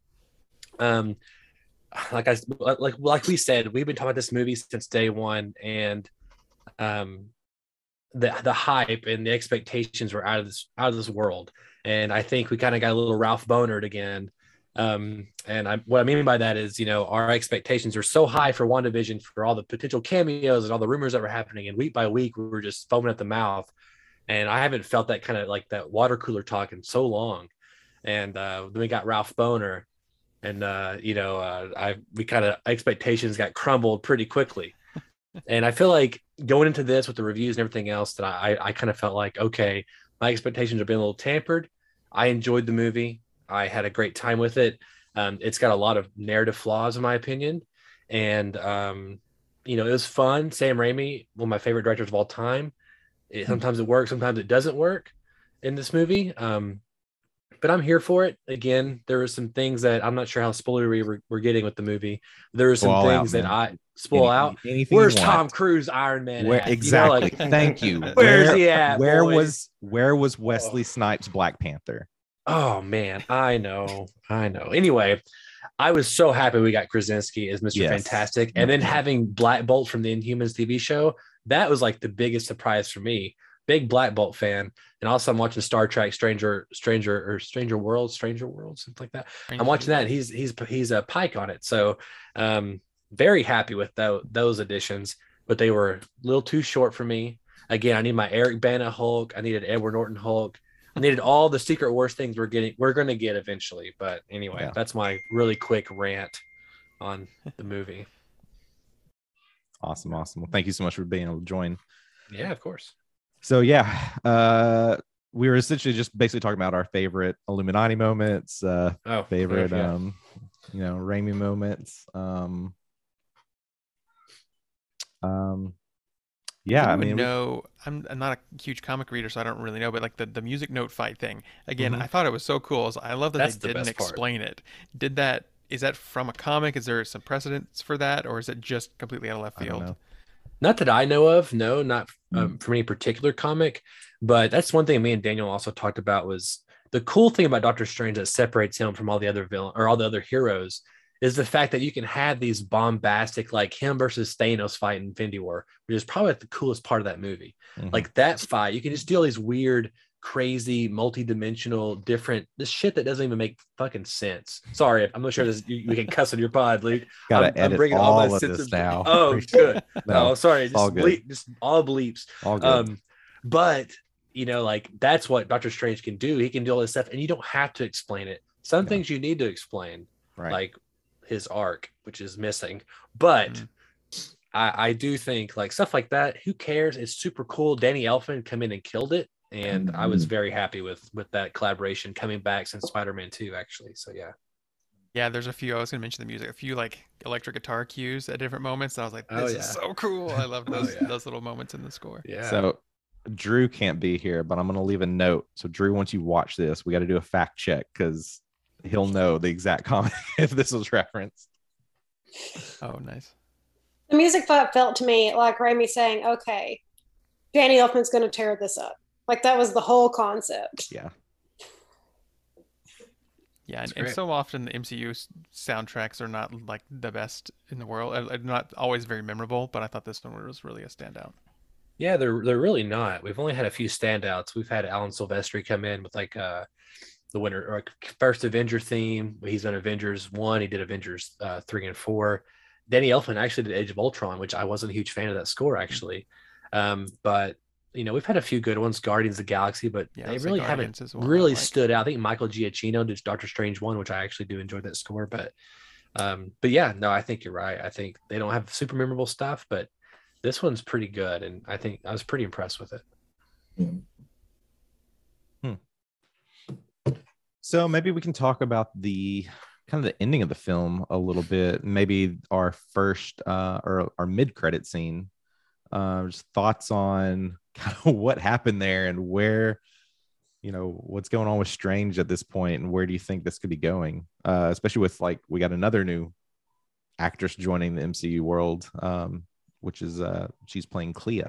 [SPEAKER 10] Like we said, we've been talking about this movie since day one, and the hype and the expectations were out of this world. And I think we kind of got a little Ralph Bonered again. What I mean by that is, our expectations are so high for WandaVision, for all the potential cameos and all the rumors that were happening, and week by week we were just foaming at the mouth. And I haven't felt that kind of like that water cooler talk in so long. And then we got Ralph Boner, and we kind of expectations got crumbled pretty quickly. And I feel like going into this with the reviews and everything else, that I kind of felt like, okay, my expectations are being a little tampered. I enjoyed the movie. I had a great time with it. It's got a lot of narrative flaws, in my opinion. And, it was fun. Sam Raimi, one of my favorite directors of all time. Sometimes it works, sometimes it doesn't work in this movie. But I'm here for it. Again, there were some things that I'm not sure how spoilery we're getting with the movie. There were some things that I spoil out. Where's Tom Cruise Iron Man?
[SPEAKER 5] Where, exactly. Thank you.
[SPEAKER 10] Where's he at?
[SPEAKER 5] Where was Wesley Snipes' Black Panther?
[SPEAKER 10] Oh man, I know. Anyway, I was so happy we got Krasinski as Mr. Fantastic, and then having Black Bolt from the Inhumans TV show that was like the biggest surprise for me. Big Black Bolt fan, and also I'm watching Star Trek Stranger Worlds, something like that. I'm watching that. And he's a Pike on it, so very happy with those additions, but they were a little too short for me. Again, I need my Eric Bana Hulk. I needed Edward Norton Hulk. I needed all the Secret Wars things we're going to get eventually. But anyway, that's my really quick rant on the movie.
[SPEAKER 5] Awesome. Well, thank you so much for being able to join.
[SPEAKER 10] Yeah, of course.
[SPEAKER 5] So we were essentially just basically talking about our favorite Illuminati moments, favorite Raimi moments. I mean,
[SPEAKER 1] I'm not a huge comic reader, so I don't really know, but like the music note fight thing again, I thought it was so cool. I love that they didn't explain it. Is that from a comic? Is there some precedence for that, or is it just completely out of left field?
[SPEAKER 10] Not that I know of. No, not from any particular comic, but that's one thing me and Daniel also talked about was the cool thing about Doctor Strange that separates him from all the other villains or all the other heroes is the fact that you can have these bombastic, like him versus Thanos fight in Infinity War, which is probably like the coolest part of that movie. Like that fight, you can just do all these weird, crazy, multi-dimensional, different this shit that doesn't even make fucking sense. Sorry, I'm not sure we can cuss on your pod, Luke.
[SPEAKER 5] I'm bringing all my of this now.
[SPEAKER 10] Oh, good. No, sorry, just all bleeps.
[SPEAKER 5] All good.
[SPEAKER 10] But like that's what Doctor Strange can do. He can do all this stuff, and you don't have to explain it. Some things you need to explain, like his arc, which is missing. But I do think like stuff like that. Who cares? It's super cool. Danny Elfman come in and killed it. And I was very happy with that collaboration coming back since Spider-Man 2, actually. So
[SPEAKER 1] yeah, there's a few. I was gonna mention the music, a few like electric guitar cues at different moments. I was like, this is so cool. I love those little moments in the score.
[SPEAKER 10] Yeah.
[SPEAKER 5] So Drew can't be here, but I'm gonna leave a note. So Drew, once you watch this, we got to do a fact check because he'll know the exact comic if this was referenced.
[SPEAKER 1] Oh, nice.
[SPEAKER 7] The music felt to me like Raimi saying, "Okay, Danny Elfman's gonna tear this up." Like that was the whole concept.
[SPEAKER 5] Yeah,
[SPEAKER 1] and so often the MCU soundtracks are not like the best in the world. Not always very memorable, but I thought this one was really a standout.
[SPEAKER 10] Yeah, they're really not. We've only had a few standouts. We've had Alan Silvestri come in with like the winner or first Avenger theme. He's done Avengers 1. He did Avengers 3 and 4. Danny Elfman actually did Age of Ultron, which I wasn't a huge fan of that score actually. But we've had a few good ones, Guardians of the Galaxy, but they really haven't really stood out. I think Michael Giacchino did Doctor Strange 1, which I actually do enjoy that score. But yeah, no, I think you're right. I think they don't have super memorable stuff, but this one's pretty good, and I think I was pretty impressed with it.
[SPEAKER 5] So maybe we can talk about the kind of the ending of the film a little bit. Maybe our first or our mid-credit scene. Just thoughts on kind of what happened there and where, what's going on with Strange at this point, and where do you think this could be going? Especially with like we got another new actress joining the MCU world, which is she's playing Clea.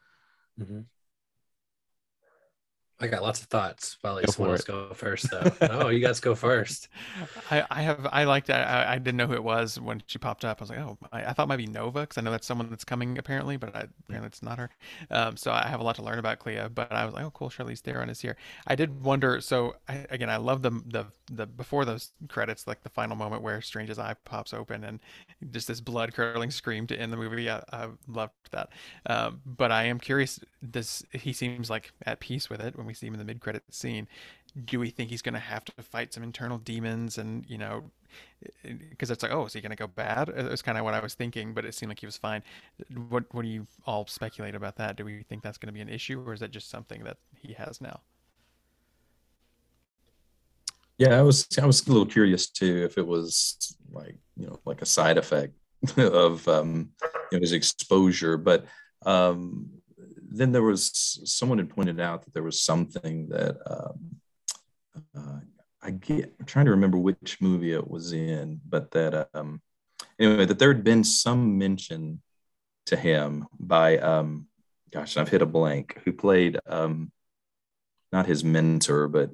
[SPEAKER 10] I got lots of thoughts. Well, at least let's go first, though. No, you guys go first.
[SPEAKER 1] I liked that. I didn't know who it was when she popped up. I was like, oh, I thought it might be Nova because I know that's someone that's coming apparently, but apparently it's not her. So I have a lot to learn about Clea. But I was like, oh, cool, Charlize Theron is here. I did wonder. So I love the before those credits, like the final moment where Strange's eye pops open and just this blood curdling scream to end the movie. I loved that. But I am curious. He seems like at peace with it when we see him in the mid-credit scene. Do we think he's going to have to fight some internal demons? And because it's like, oh, is he going to go bad? It was kind of what I was thinking, but it seemed like he was fine. What do you all speculate about that? Do we think that's going to be an issue, or is that just something that he has now?
[SPEAKER 8] Yeah, I was a little curious too if it was like a side effect of his exposure, but then there was someone had pointed out that there was something that I'm trying to remember which movie it was in, but that anyway, that there had been some mention to him by gosh, I've hit a blank, who played not his mentor, but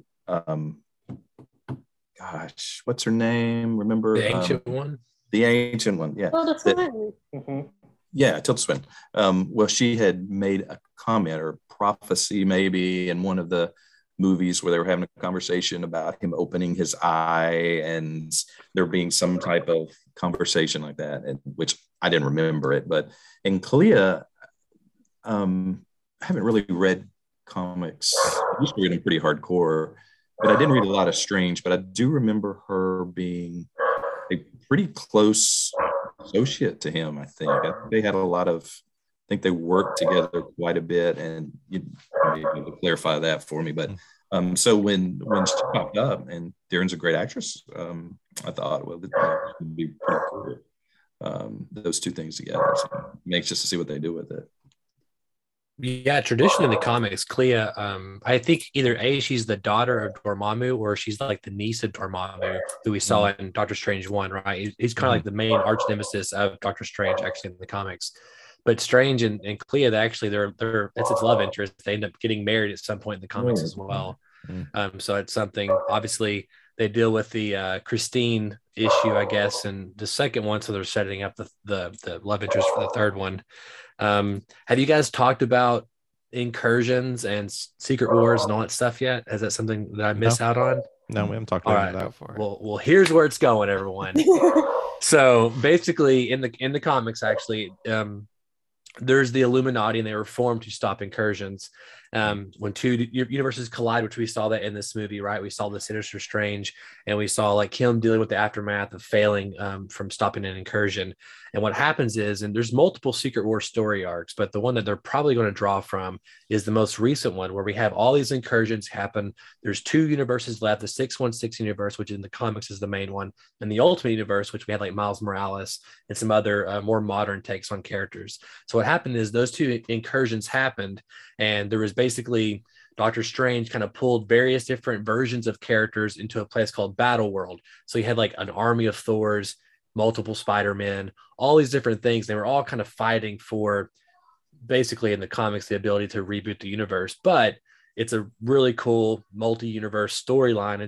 [SPEAKER 8] gosh, what's her name? Remember
[SPEAKER 10] the ancient one?
[SPEAKER 8] The ancient one, yeah.
[SPEAKER 7] Well,
[SPEAKER 8] Yeah, Tilda Swinton. Well, she had made a comment or prophecy maybe in one of the movies where they were having a conversation about him opening his eye and there being some type of conversation like that, and which I didn't remember it. But in Clea, I haven't really read comics. I used to read them pretty hardcore, but I didn't read a lot of Strange. But I do remember her being a pretty close associate to him. I think they had a lot of. I think they worked together quite a bit, and you may be able to clarify that for me. But so when she popped up, and Darren's a great actress, I thought, well, this would be pretty cool. Those two things together. So I'm anxious to see what they do with it.
[SPEAKER 10] Yeah, traditionally in the comics, Clea, I think either A, she's the daughter of Dormammu, or she's like the niece of Dormammu, who we saw in Doctor Strange 1, right? He's kind of like the main arch nemesis of Doctor Strange, actually, in the comics. But Strange and Clea, it's its love interest. They end up getting married at some point in the comics as well. So it's something, obviously, they deal with the Christine issue, I guess, and the second one. So they're setting up the love interest for the third one. Have you guys talked about incursions and Secret Wars and all that stuff yet? Is that something that I miss out on?
[SPEAKER 5] No, we haven't talked about that before.
[SPEAKER 10] Well, here's where it's going, everyone. So basically, in the comics, actually, there's the Illuminati, and they were formed to stop incursions. When two universes collide, which we saw that in this movie, right? We saw the Sinister Strange, and we saw like him dealing with the aftermath of failing from stopping an incursion. And what happens is, and there's multiple Secret Wars story arcs, but the one that they're probably going to draw from is the most recent one, where we have all these incursions happen. There's two universes left: the 616 universe, which in the comics is the main one, and the Ultimate Universe, which we had like Miles Morales and some other more modern takes on characters. So what happened is those two incursions happened, and there was basically Doctor Strange kind of pulled various different versions of characters into a place called Battle World. So you had like an army of Thors, multiple Spider-Men, all these different things. They were all kind of fighting for, basically in the comics, the ability to reboot the universe. But it's a really cool multi-universe storyline.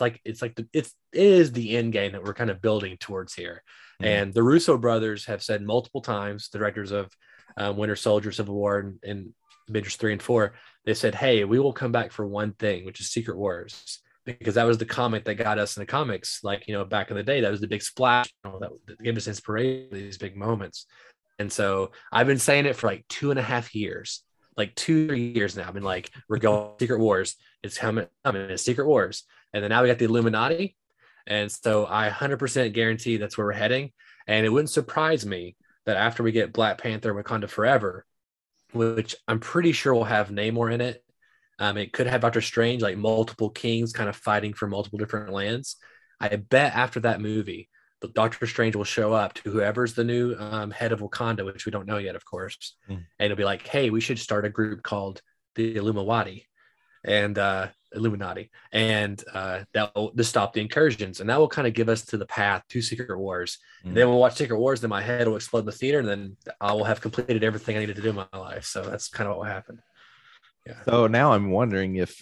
[SPEAKER 10] It is the end game that we're kind of building towards here. And the Russo brothers have said multiple times, the directors of Winter Soldier, Civil War, and Avengers 3 and 4, they said, hey, we will come back for one thing, which is Secret Wars, because that was the comic that got us in the comics. Like, back in the day, that was the big splash, that gave us inspiration, these big moments. And so I've been saying it for like 2.5 years, like 2-3 years now. I've been like, we're going Secret Wars. It's coming. It's Secret Wars. And then now we got the Illuminati. And so I 100% guarantee that's where we're heading. And it wouldn't surprise me that after we get Black Panther, Wakanda Forever, which I'm pretty sure will have Namor in it. It could have Doctor Strange, like multiple kings kind of fighting for multiple different lands. I bet after that movie, Doctor Strange will show up to whoever's the new head of Wakanda, which we don't know yet, of course. And it'll be like, hey, we should start a group called the Illuminati and Illuminati, and that will to stop the incursions. And that will kind of give us to the path to Secret Wars. And then we'll watch Secret Wars, then my head will explode in the theater, and then I will have completed everything I needed to do in my life. So that's kind of what will happen. Yeah.
[SPEAKER 5] So now I'm wondering if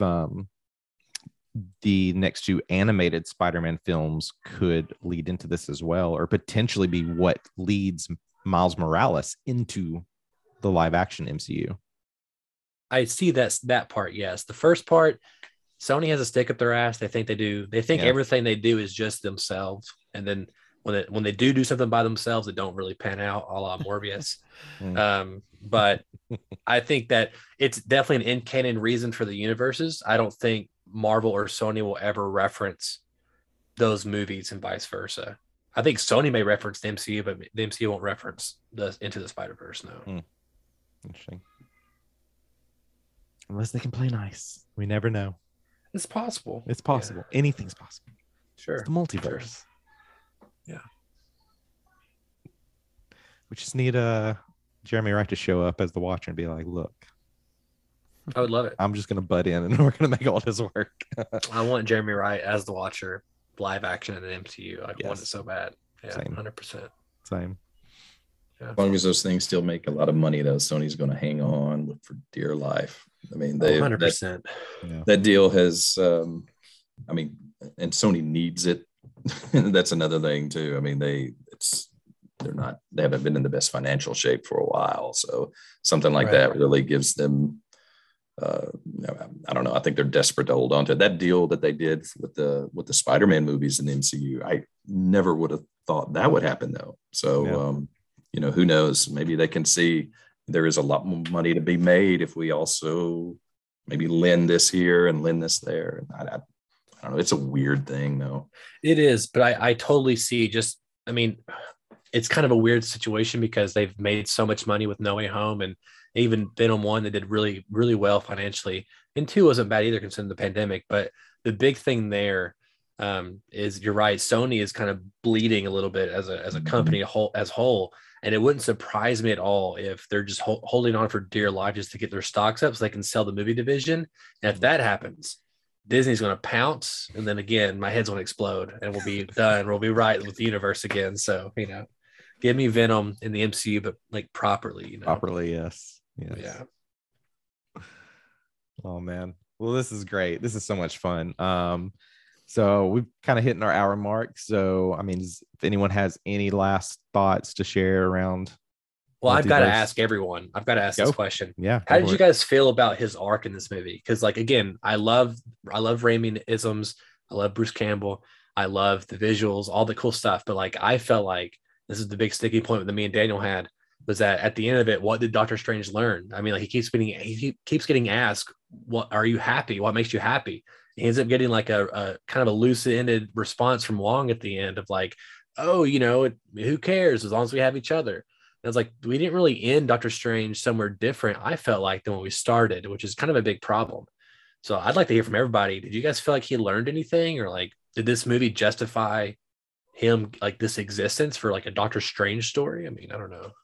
[SPEAKER 5] the next two animated Spider-Man films could lead into this as well, or potentially be what leads Miles Morales into the live action MCU.
[SPEAKER 10] I see that part. Yes. The first part, Sony has a stick up their ass. They think everything they do is just themselves. And then when they do something by themselves, it don't really pan out, a la Morbius. But I think that it's definitely an in-canon reason for the universes. I don't think Marvel or Sony will ever reference those movies and vice versa. I think Sony may reference the MCU, but the MCU won't reference Into the Spider-Verse. No.
[SPEAKER 5] Interesting. Unless they can play nice. We never know.
[SPEAKER 10] It's possible.
[SPEAKER 5] It's possible. Yeah. Anything's possible.
[SPEAKER 10] Sure.
[SPEAKER 5] It's the multiverse.
[SPEAKER 10] Sure. Yeah.
[SPEAKER 5] We just need Jeremy Wright to show up as the Watcher and be like, look.
[SPEAKER 10] I would love it.
[SPEAKER 5] I'm just going to butt in and we're going to make all this work.
[SPEAKER 10] I want Jeremy Wright as the Watcher, live action in an MCU. I want it so bad. Yeah, same. 100%.
[SPEAKER 5] Same.
[SPEAKER 8] Yeah. As long as those things still make a lot of money, though, Sony's going to hang on for dear life. I mean,
[SPEAKER 10] 100%.
[SPEAKER 8] That deal has, and Sony needs it. That's another thing too. I mean, they haven't been in the best financial shape for a while. So something like
[SPEAKER 10] Right.
[SPEAKER 8] that really gives them, I don't know. I think they're desperate to hold on to it. That deal that they did with the Spider-Man movies in the MCU. I never would have thought that would happen though. So, who knows? Maybe they can see there is a lot more money to be made if we also maybe lend this here and lend this there. I don't know. It's a weird thing though.
[SPEAKER 10] It is, but I totally see it's kind of a weird situation because they've made so much money with No Way Home, and even Venom 1, they did really, really well financially. And 2 wasn't bad either considering the pandemic. But the big thing there is, you're right, Sony is kind of bleeding a little bit as a company as whole. And it wouldn't surprise me at all if they're just holding on for dear life just to get their stocks up so they can sell the movie division. And if that happens, Disney's going to pounce, and then again, my head's going to explode, and we'll be done. We'll be right with the universe again. So, give me Venom in the MCU, but like properly.
[SPEAKER 5] Properly, yes.
[SPEAKER 10] Yeah.
[SPEAKER 5] Oh man. Well, this is great. This is so much fun. So we've kind of hitting our hour mark. So, if anyone has any last thoughts to share around.
[SPEAKER 10] Well, I've got to
[SPEAKER 5] multiverse.
[SPEAKER 10] ask everyone. I've got to ask this question.
[SPEAKER 5] Yeah.
[SPEAKER 10] How did you guys feel about his arc in this movie? Because, again, I love Raimi-isms. I love Bruce Campbell. I love the visuals, all the cool stuff. But I felt like this is the big sticky point that me and Daniel had, was that at the end of it, what did Doctor Strange learn? He keeps getting asked, "What are you happy? What makes you happy?" He ends up getting a kind of a loose-ended response from Wong at the end of "Oh, who cares as long as we have each other." And it's we didn't really end Doctor Strange somewhere different, I felt like, than when we started, which is kind of a big problem. So I'd like to hear from everybody. Did you guys feel like he learned anything, or did this movie justify him this existence for a Doctor Strange story? I don't know.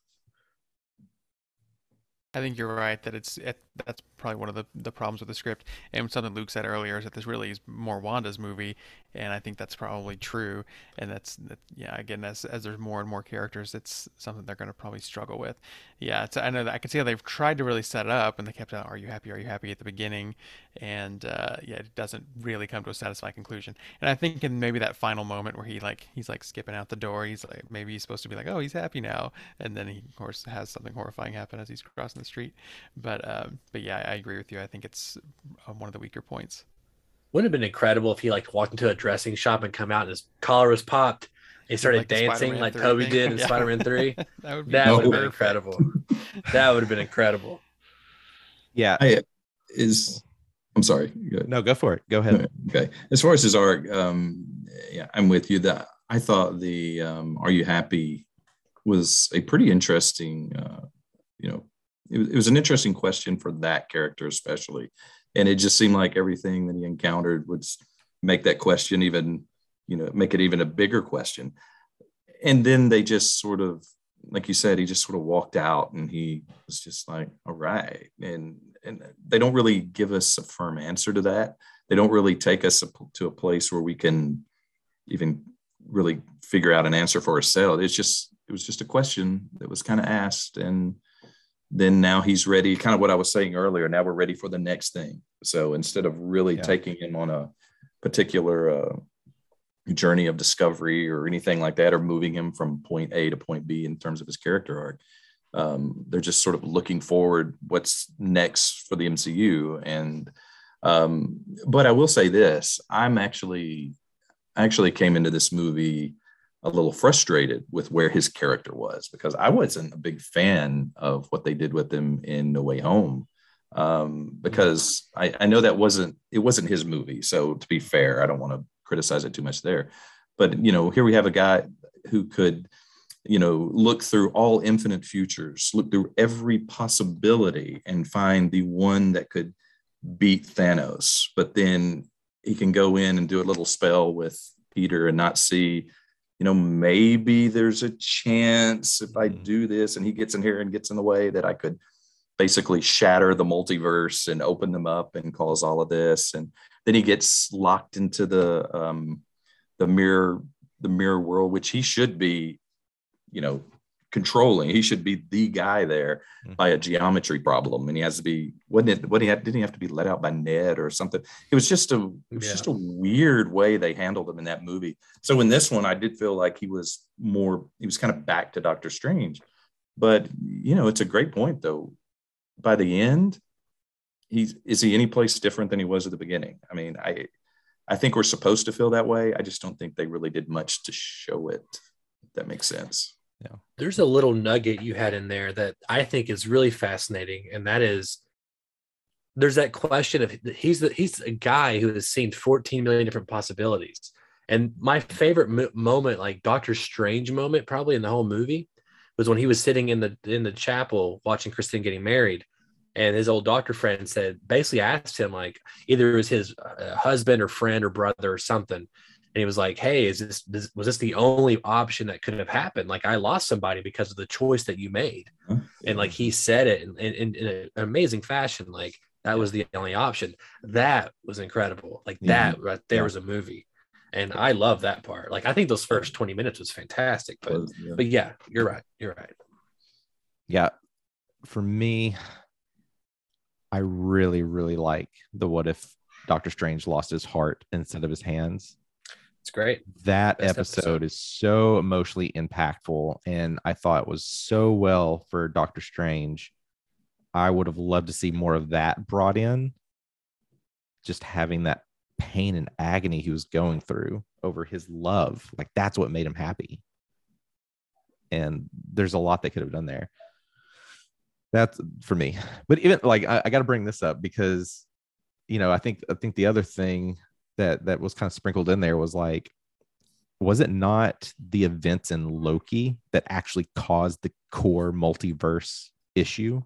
[SPEAKER 1] I think you're right that that's probably one of the problems with the script. And something Luke said earlier is that this really is more Wanda's movie, and I think that's probably true. And again, as there's more and more characters, it's something they're going to probably struggle with. Yeah, I know that I can see how they've tried to really set it up, and they kept "Are you happy? Are you happy?" at the beginning, and it doesn't really come to a satisfying conclusion. And I think in maybe that final moment where he's skipping out the door, maybe he's supposed to be "Oh, he's happy now," and then he of course has something horrifying happen as he's crossing the street. But yeah, I agree with you. I think it's one of the weaker points.
[SPEAKER 10] Wouldn't it have been incredible if he walked into a dressing shop and come out and his collar was popped. He started dancing like Toby did in Spider-Man 3. That would have been incredible. That would have been incredible.
[SPEAKER 5] Yeah.
[SPEAKER 8] I'm sorry.
[SPEAKER 5] No, go for it. Go ahead.
[SPEAKER 8] Okay. As far as his arc, I'm with you. That I thought the "Are you happy?" was a pretty interesting. It was an interesting question for that character, especially, and it just seemed like everything that he encountered would make that question even, make it even a bigger question. And then they just sort of, like you said, he just sort of walked out, and he was just all right. And they don't really give us a firm answer to that. They don't really take us to a place where we can even really figure out an answer for ourselves. It was just a question that was kind of asked, and then now he's ready, kind of what I was saying earlier. Now we're ready for the next thing. So instead of really taking him on a particular journey of discovery or anything like that, or moving him from point A to point B in terms of his character arc, they're just sort of looking forward what's next for the MCU. And but I will say this, I actually came into this movie a little frustrated with where his character was, because I wasn't a big fan of what they did with him in No Way Home, because I know it wasn't his movie. So to be fair, I don't want to criticize it too much there. But, here we have a guy who could, look through all infinite futures, look through every possibility and find the one that could beat Thanos. But then he can go in and do a little spell with Peter and not see, maybe there's a chance if I do this, and he gets in here and gets in the way, that I could basically shatter the multiverse and open them up and cause all of this. And then he gets locked into the mirror world, which he should be, controlling. He should be the guy there by a geometry problem, and he has to be. Didn't he have to be let out by Ned or something? It was just a weird way they handled him in that movie. So in this one, I did feel like he was kind of back to Doctor Strange. But it's a great point though. By the end, is he any place different than he was at the beginning? I mean, I think we're supposed to feel that way. I just don't think they really did much to show it. If that makes sense.
[SPEAKER 5] Yeah.
[SPEAKER 10] There's a little nugget you had in there that I think is really fascinating, and that is there's that question of he's a guy who has seen 14 million different possibilities. And my favorite moment, like Doctor Strange moment, probably in the whole movie, was when he was sitting in the chapel watching Christine getting married, and his old doctor friend basically asked him, like, either it was his husband or friend or brother or something. And he was like, hey, was this the only option that could have happened? Like, I lost somebody because of the choice that you made. And like, he said it in an amazing fashion. Like, that was the only option. That was incredible. Like, that right there was a movie. And I love that part. Like, I think those first 20 minutes was fantastic, but yeah, you're right.
[SPEAKER 5] Yeah. For me, I really, really like the what if Doctor Strange lost his heart instead of his hands.
[SPEAKER 10] It's great.
[SPEAKER 5] That episode is so emotionally impactful, and I thought it was so well for Doctor Strange. I would have loved to see more of that brought in. Just having that pain and agony he was going through over his love, like that's what made him happy. And there's a lot they could have done there. That's for me. But even like I got to bring this up because I think the other thing that was kind of sprinkled in there was like, was it not the events in Loki that actually caused the core multiverse issue?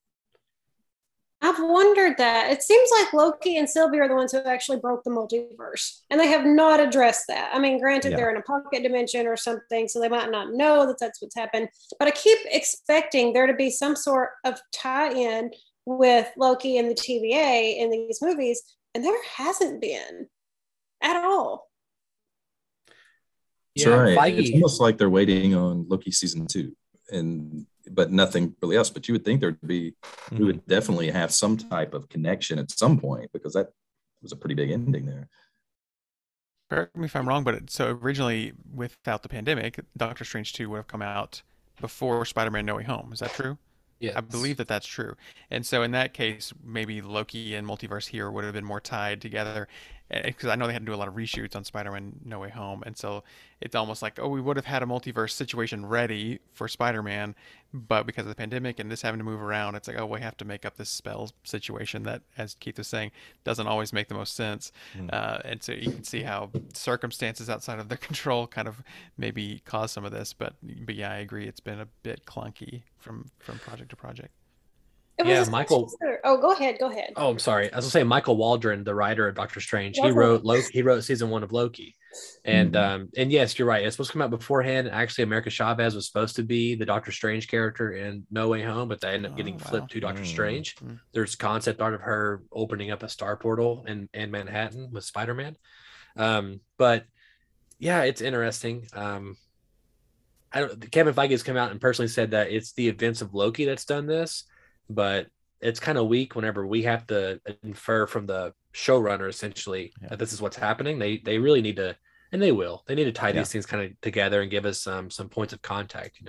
[SPEAKER 7] I've wondered that. It seems like Loki and Sylvie are the ones who actually broke the multiverse, and they have not addressed that. I mean, granted, they're in a pocket dimension or something, so they might not know that that's what's happened. But I keep expecting there to be some sort of tie-in with Loki and the TVA in these movies, and there hasn't been at all.
[SPEAKER 8] That's right. It's almost like they're waiting on Loki season 2, but nothing really else. But you would think we would definitely have some type of connection at some point, because that was a pretty big ending there.
[SPEAKER 1] Correct me if I'm wrong, but so originally, without the pandemic, Doctor Strange 2 would have come out before Spider-Man No Way Home. Is that true?
[SPEAKER 10] Yeah,
[SPEAKER 1] I believe that's true. And so in that case, maybe Loki and Multiverse here would have been more tied together, because I know they had to do a lot of reshoots on Spider-Man No Way Home. And so it's almost like, we would have had a multiverse situation ready for Spider-Man, but because of the pandemic and this having to move around, it's like, we have to make up this spell situation that, as Keith was saying, doesn't always make the most sense. And so you can see how circumstances outside of their control kind of maybe cause some of this. But yeah, I agree. It's been a bit clunky from project to project.
[SPEAKER 10] Michael.
[SPEAKER 7] Oh, go ahead.
[SPEAKER 10] Oh, I'm sorry. I was gonna say Michael Waldron, the writer of Doctor Strange. He wrote season 1 of Loki, and yes, you're right. It's supposed to come out beforehand. Actually, America Chavez was supposed to be the Doctor Strange character in No Way Home, but they ended up getting flipped to Doctor Strange. There's concept art of her opening up a star portal in Manhattan with Spider-Man. But yeah, it's interesting. Kevin Feige has come out and personally said that it's the events of Loki that's done this. But it's kind of weak whenever we have to infer from the showrunner essentially that this is what's happening. They really need to, and they will. They need to tie these things kind of together and give us some points of contact.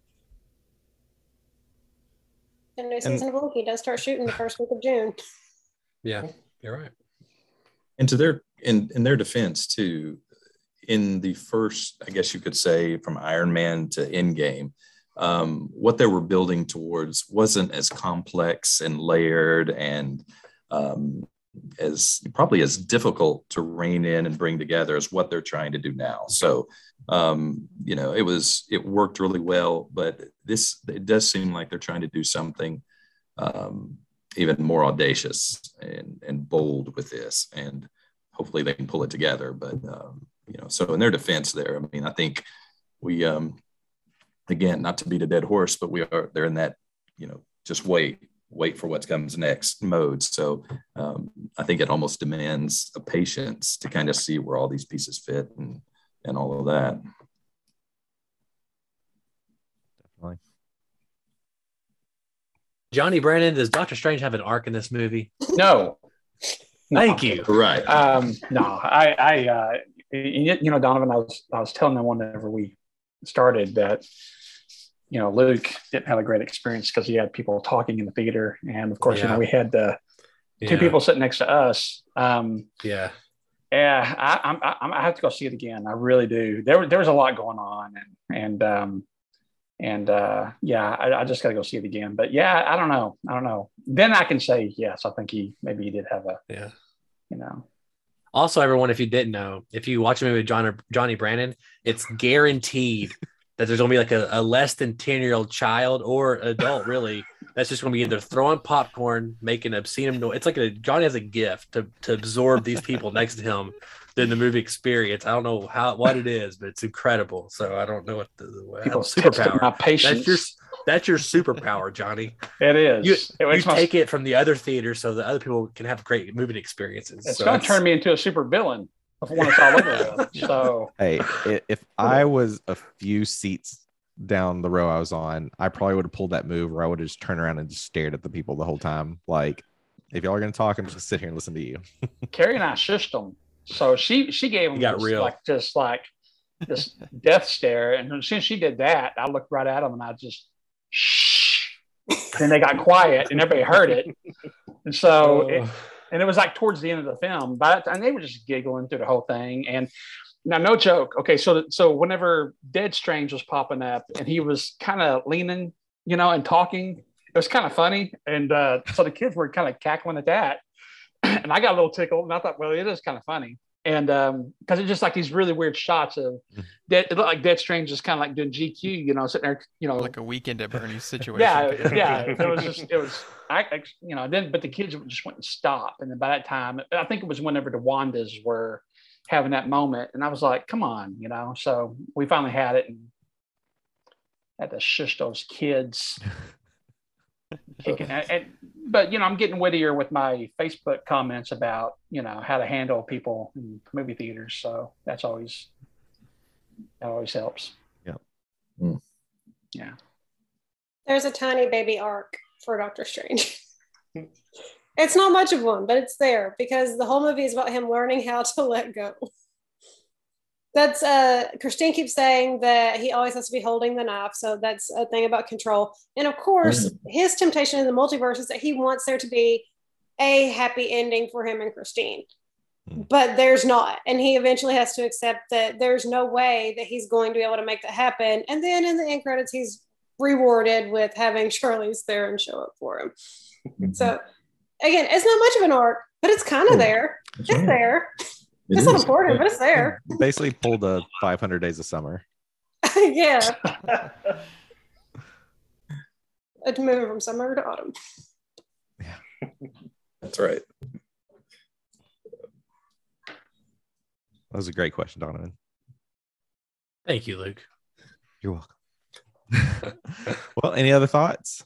[SPEAKER 7] The new season of Loki does start shooting the first week of June.
[SPEAKER 10] Yeah, you're right.
[SPEAKER 8] And to their in their defense too, in the first, I guess you could say, from Iron Man to Endgame, what they were building towards wasn't as complex and layered and as difficult to rein in and bring together as what they're trying to do now. So, it worked really well, but it does seem like they're trying to do something even more audacious and bold with this, and hopefully they can pull it together. But, so in their defense there, I mean, I think we, again, not to beat a dead horse, but they're in that, just wait for what comes next mode. So I think it almost demands a patience to kind of see where all these pieces fit and all of that.
[SPEAKER 10] Johnny Brandon, does Doctor Strange have an arc in this movie?
[SPEAKER 9] No.
[SPEAKER 10] Thank you.
[SPEAKER 8] Right.
[SPEAKER 9] No, Donovan, I was telling them whenever we started that, Luke didn't have a great experience because he had people talking in the theater, and of course, we had the two people sitting next to us.
[SPEAKER 10] Yeah,
[SPEAKER 9] I have to go see it again. I really do. There's a lot going on, I just got to go see it again. But yeah, I don't know. Then I can say yes. I think he did have a
[SPEAKER 10] Also, everyone, if you didn't know, if you watch a movie with Johnny Brandon, it's guaranteed that there's going to be like a less than 10-year-old child or adult, really, that's just going to be either throwing popcorn, making obscene noise. It's like Johnny has a gift to absorb these people next to him during the movie experience. I don't know what it is, but it's incredible. So I don't know what
[SPEAKER 9] people
[SPEAKER 10] superpower.
[SPEAKER 9] My patience.
[SPEAKER 10] That's your superpower, Johnny.
[SPEAKER 9] It is.
[SPEAKER 10] You take it from the other theater so that other people can have great movie experiences.
[SPEAKER 9] It's going to turn me into a super villain when it's all over with. So
[SPEAKER 5] hey, if I was a few seats down the row I was on, I probably would have pulled that move where I would have just turned around and just stared at the people the whole time. Like, if y'all are going to talk, I'm just going to sit here and listen to you.
[SPEAKER 9] Carrie and I shushed them. So she gave him this death stare. And as soon as she did that, I looked right at him and I just, shh. And they got quiet and everybody heard it. And so, it was like towards the end of the film, and they were just giggling through the whole thing. And now, no joke. Okay, so whenever Dead Strange was popping up and he was kind of leaning, and talking, it was kind of funny. And so the kids were kind of cackling at that. And I got a little tickled, and I thought, well, it is kind of funny. And because it's just like these really weird shots of it looked like Dead Strange is kind of like doing GQ, sitting there,
[SPEAKER 1] like a Weekend at Bernie's situation.
[SPEAKER 9] yeah. But the kids just went and stopped. And then by that time, I think it was whenever the Wandas were having that moment, and I was like, come on, So we finally had it, and had to shush those kids. But I'm getting wittier with my Facebook comments about how to handle people in movie theaters, so that always helps. Yeah.
[SPEAKER 7] There's a tiny baby arc for Doctor Strange. It's not much of one, but it's there because the whole movie is about him learning how to let go. That's Christine keeps saying that he always has to be holding the knife, so that's a thing about control. And of course, his temptation in the multiverse is that he wants there to be a happy ending for him and Christine, but there's not, and he eventually has to accept that there's no way that he's going to be able to make that happen. And then in the end credits, he's rewarded with having Charlize Theron show up for him. So again, it's not much of an arc, but it's kind of there. It's there. It's not important, but it's there.
[SPEAKER 5] Basically pulled a 500 Days of Summer.
[SPEAKER 7] Yeah. It's moving from summer to autumn.
[SPEAKER 5] Yeah.
[SPEAKER 8] That's right.
[SPEAKER 5] That was a great question, Donovan.
[SPEAKER 10] Thank you, Luke.
[SPEAKER 5] You're welcome. Well, any other thoughts?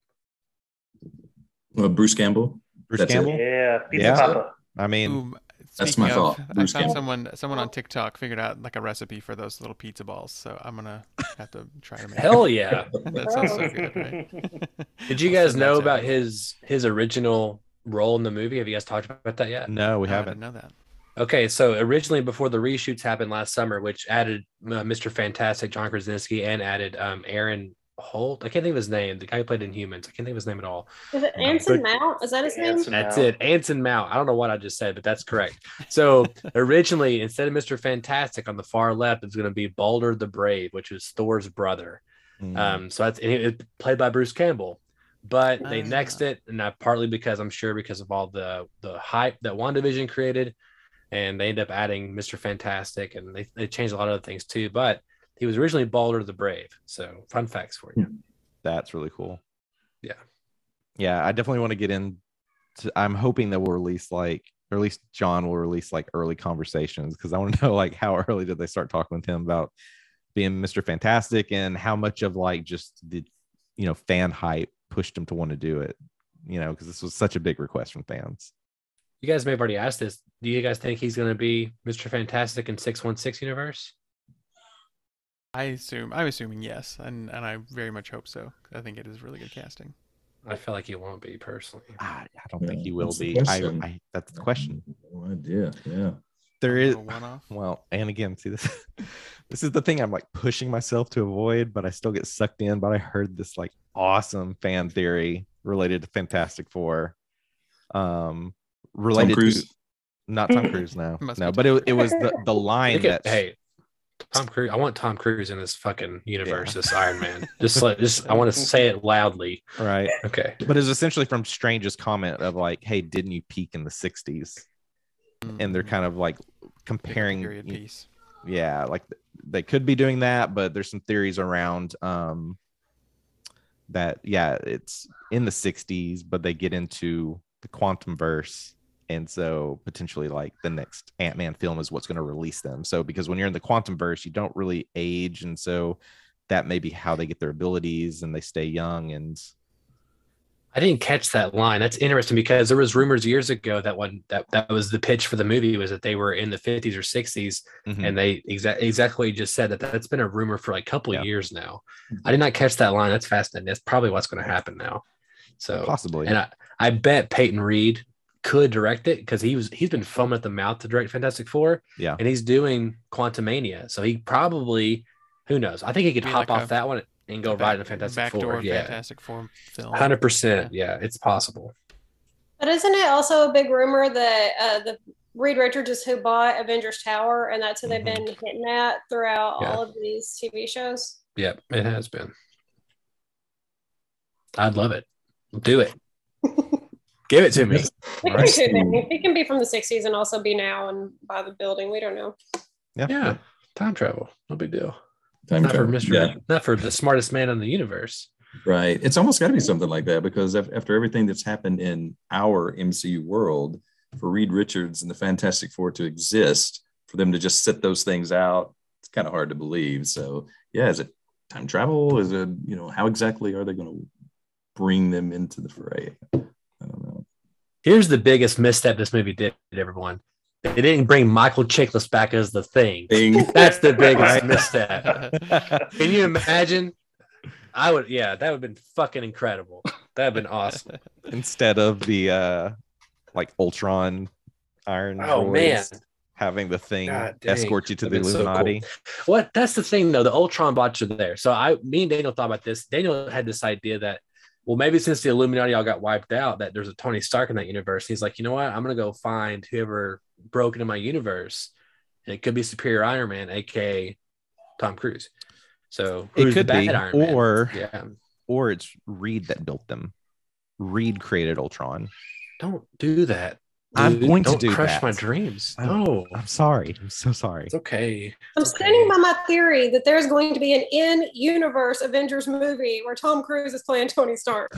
[SPEAKER 8] Bruce Campbell.
[SPEAKER 5] Bruce Campbell?
[SPEAKER 6] Yeah. Pizza Papa.
[SPEAKER 5] I mean,
[SPEAKER 8] that's my thought.
[SPEAKER 1] I found someone on TikTok figured out like a recipe for those little pizza balls, so I'm gonna have to try to make.
[SPEAKER 10] Hell yeah!
[SPEAKER 1] That sounds so good, right?
[SPEAKER 10] Did you guys know about his original role in the movie? Have you guys talked about that yet?
[SPEAKER 5] No, we haven't.
[SPEAKER 1] I didn't know that.
[SPEAKER 10] Okay, so originally before the reshoots happened last summer, which added Mr. Fantastic, John Krasinski, and added Aaron Holt. I can't think of his name. The guy who played Inhumans. I can't think of his name at all.
[SPEAKER 7] Is it Anson Mount? Is that his name?
[SPEAKER 10] That's it. Anson Mount. I don't know what I just said, but that's correct. So originally, instead of Mr. Fantastic on the far left, it's going to be Balder the Brave, which is Thor's brother. So that's it's played by Bruce Campbell. But they nexted it, and partly because of all the hype that WandaVision created, and they end up adding Mr. Fantastic, and they changed a lot of other things too. But he was originally Balder the Brave. So fun facts for you.
[SPEAKER 5] That's really cool.
[SPEAKER 10] Yeah.
[SPEAKER 5] I definitely want to get into. I'm hoping that we'll release or at least John will release early conversations, because I want to know how early did they start talking with him about being Mr. Fantastic, and how much of just the fan hype pushed him to want to do it. Because this was such a big request from fans.
[SPEAKER 10] You guys may have already asked this. Do you guys think he's going to be Mr. Fantastic in 616 universe?
[SPEAKER 1] I'm assuming yes, and I very much hope so. I think it is really good casting.
[SPEAKER 10] I feel like he won't be personally.
[SPEAKER 5] I don't think he will
[SPEAKER 8] that's the
[SPEAKER 5] be.
[SPEAKER 8] question.
[SPEAKER 5] That's the question.
[SPEAKER 8] No idea. Yeah.
[SPEAKER 5] There is
[SPEAKER 1] one-off.
[SPEAKER 5] well, and again, see this. This is the thing I'm like pushing myself to avoid, but I still get sucked in. But I heard this like awesome fan theory related to Fantastic Four, related
[SPEAKER 8] Tom Cruise?
[SPEAKER 5] to not Tom Cruise, no,
[SPEAKER 1] Must
[SPEAKER 5] no,
[SPEAKER 1] be
[SPEAKER 5] but
[SPEAKER 1] Tom
[SPEAKER 5] it was the line that
[SPEAKER 10] Hey, Tom Cruise. I want Tom Cruise in this fucking universe. This Iron Man. Just I want to say it loudly.
[SPEAKER 5] right,
[SPEAKER 10] Okay.
[SPEAKER 5] but it's essentially from Strange's comment of like, hey, didn't you peak in the 60s? And they're kind of like comparing
[SPEAKER 1] period piece.
[SPEAKER 5] Yeah, like they could be doing that, but there's some theories around that it's in the 60s, but they get into the quantum verse, and so potentially like the next Ant-Man film is what's going to release them. So because when you're in the quantum verse, you don't really age, and so that may be how they get their abilities and they stay young. And
[SPEAKER 10] I didn't catch that line. That's interesting because there was rumors years ago that that was the pitch for the movie, was that they were in the 50s or 60s, and they exactly what you just said, that's been a rumor for like a couple of years now. I did not catch that line. That's fascinating. That's probably what's going to happen now. So
[SPEAKER 5] possibly,
[SPEAKER 10] and I bet Peyton Reed could direct it because he's been foaming at the mouth to direct Fantastic Four.
[SPEAKER 5] Yeah,
[SPEAKER 10] and he's doing Quantumania, so he probably, who knows? I think he could hop
[SPEAKER 1] like
[SPEAKER 10] off that one and go right into Fantastic Four. Yeah,
[SPEAKER 1] Fantastic Four film.
[SPEAKER 10] 100%. Yeah, it's possible.
[SPEAKER 7] But isn't it also a big rumor that the Reed Richards is who bought Avengers Tower, and that's who they've been hitting at throughout all of these TV shows?
[SPEAKER 10] Yep, it has been. I'd love it. Do it. Give it to me.
[SPEAKER 7] He can be from the 60s and also be now and buy the building. We don't know.
[SPEAKER 10] Yeah. Time travel. No big deal.
[SPEAKER 8] Time travel.
[SPEAKER 10] Not for the smartest man in the universe.
[SPEAKER 8] Right. It's almost got to be something like that, because after everything that's happened in our MCU world, for Reed Richards and the Fantastic Four to exist, for them to just sit those things out, it's kind of hard to believe. So, yeah, is it time travel? Is it, how exactly are they going to bring them into the fray? I don't know.
[SPEAKER 10] Here's the biggest misstep this movie did, everyone. They didn't bring Michael Chiklis back as the Thing. That's the biggest misstep. Can you imagine? That would have been fucking incredible. That would have been awesome.
[SPEAKER 5] Instead of the like Ultron Iron droids, having the Thing escort you to the Illuminati.
[SPEAKER 10] So cool. That's the thing though. The Ultron bots are there. So me and Daniel thought about this. Daniel had this idea that, well, maybe since the Illuminati all got wiped out, that there's a Tony Stark in that universe. He's like, you know what? I'm going to go find whoever broke into my universe. And it could be Superior Iron Man, a.k.a. Tom Cruise. So
[SPEAKER 5] it could be,
[SPEAKER 10] Iron Man?
[SPEAKER 5] or it's Reed that built them. Reed created Ultron.
[SPEAKER 10] Don't do that.
[SPEAKER 5] I'm going to
[SPEAKER 10] Don't crush
[SPEAKER 5] that.
[SPEAKER 10] my dreams. No,
[SPEAKER 5] I'm sorry. I'm so sorry.
[SPEAKER 10] It's okay.
[SPEAKER 7] I'm standing by my theory that there's going to be an in-universe Avengers movie where Tom Cruise is playing Tony Stark.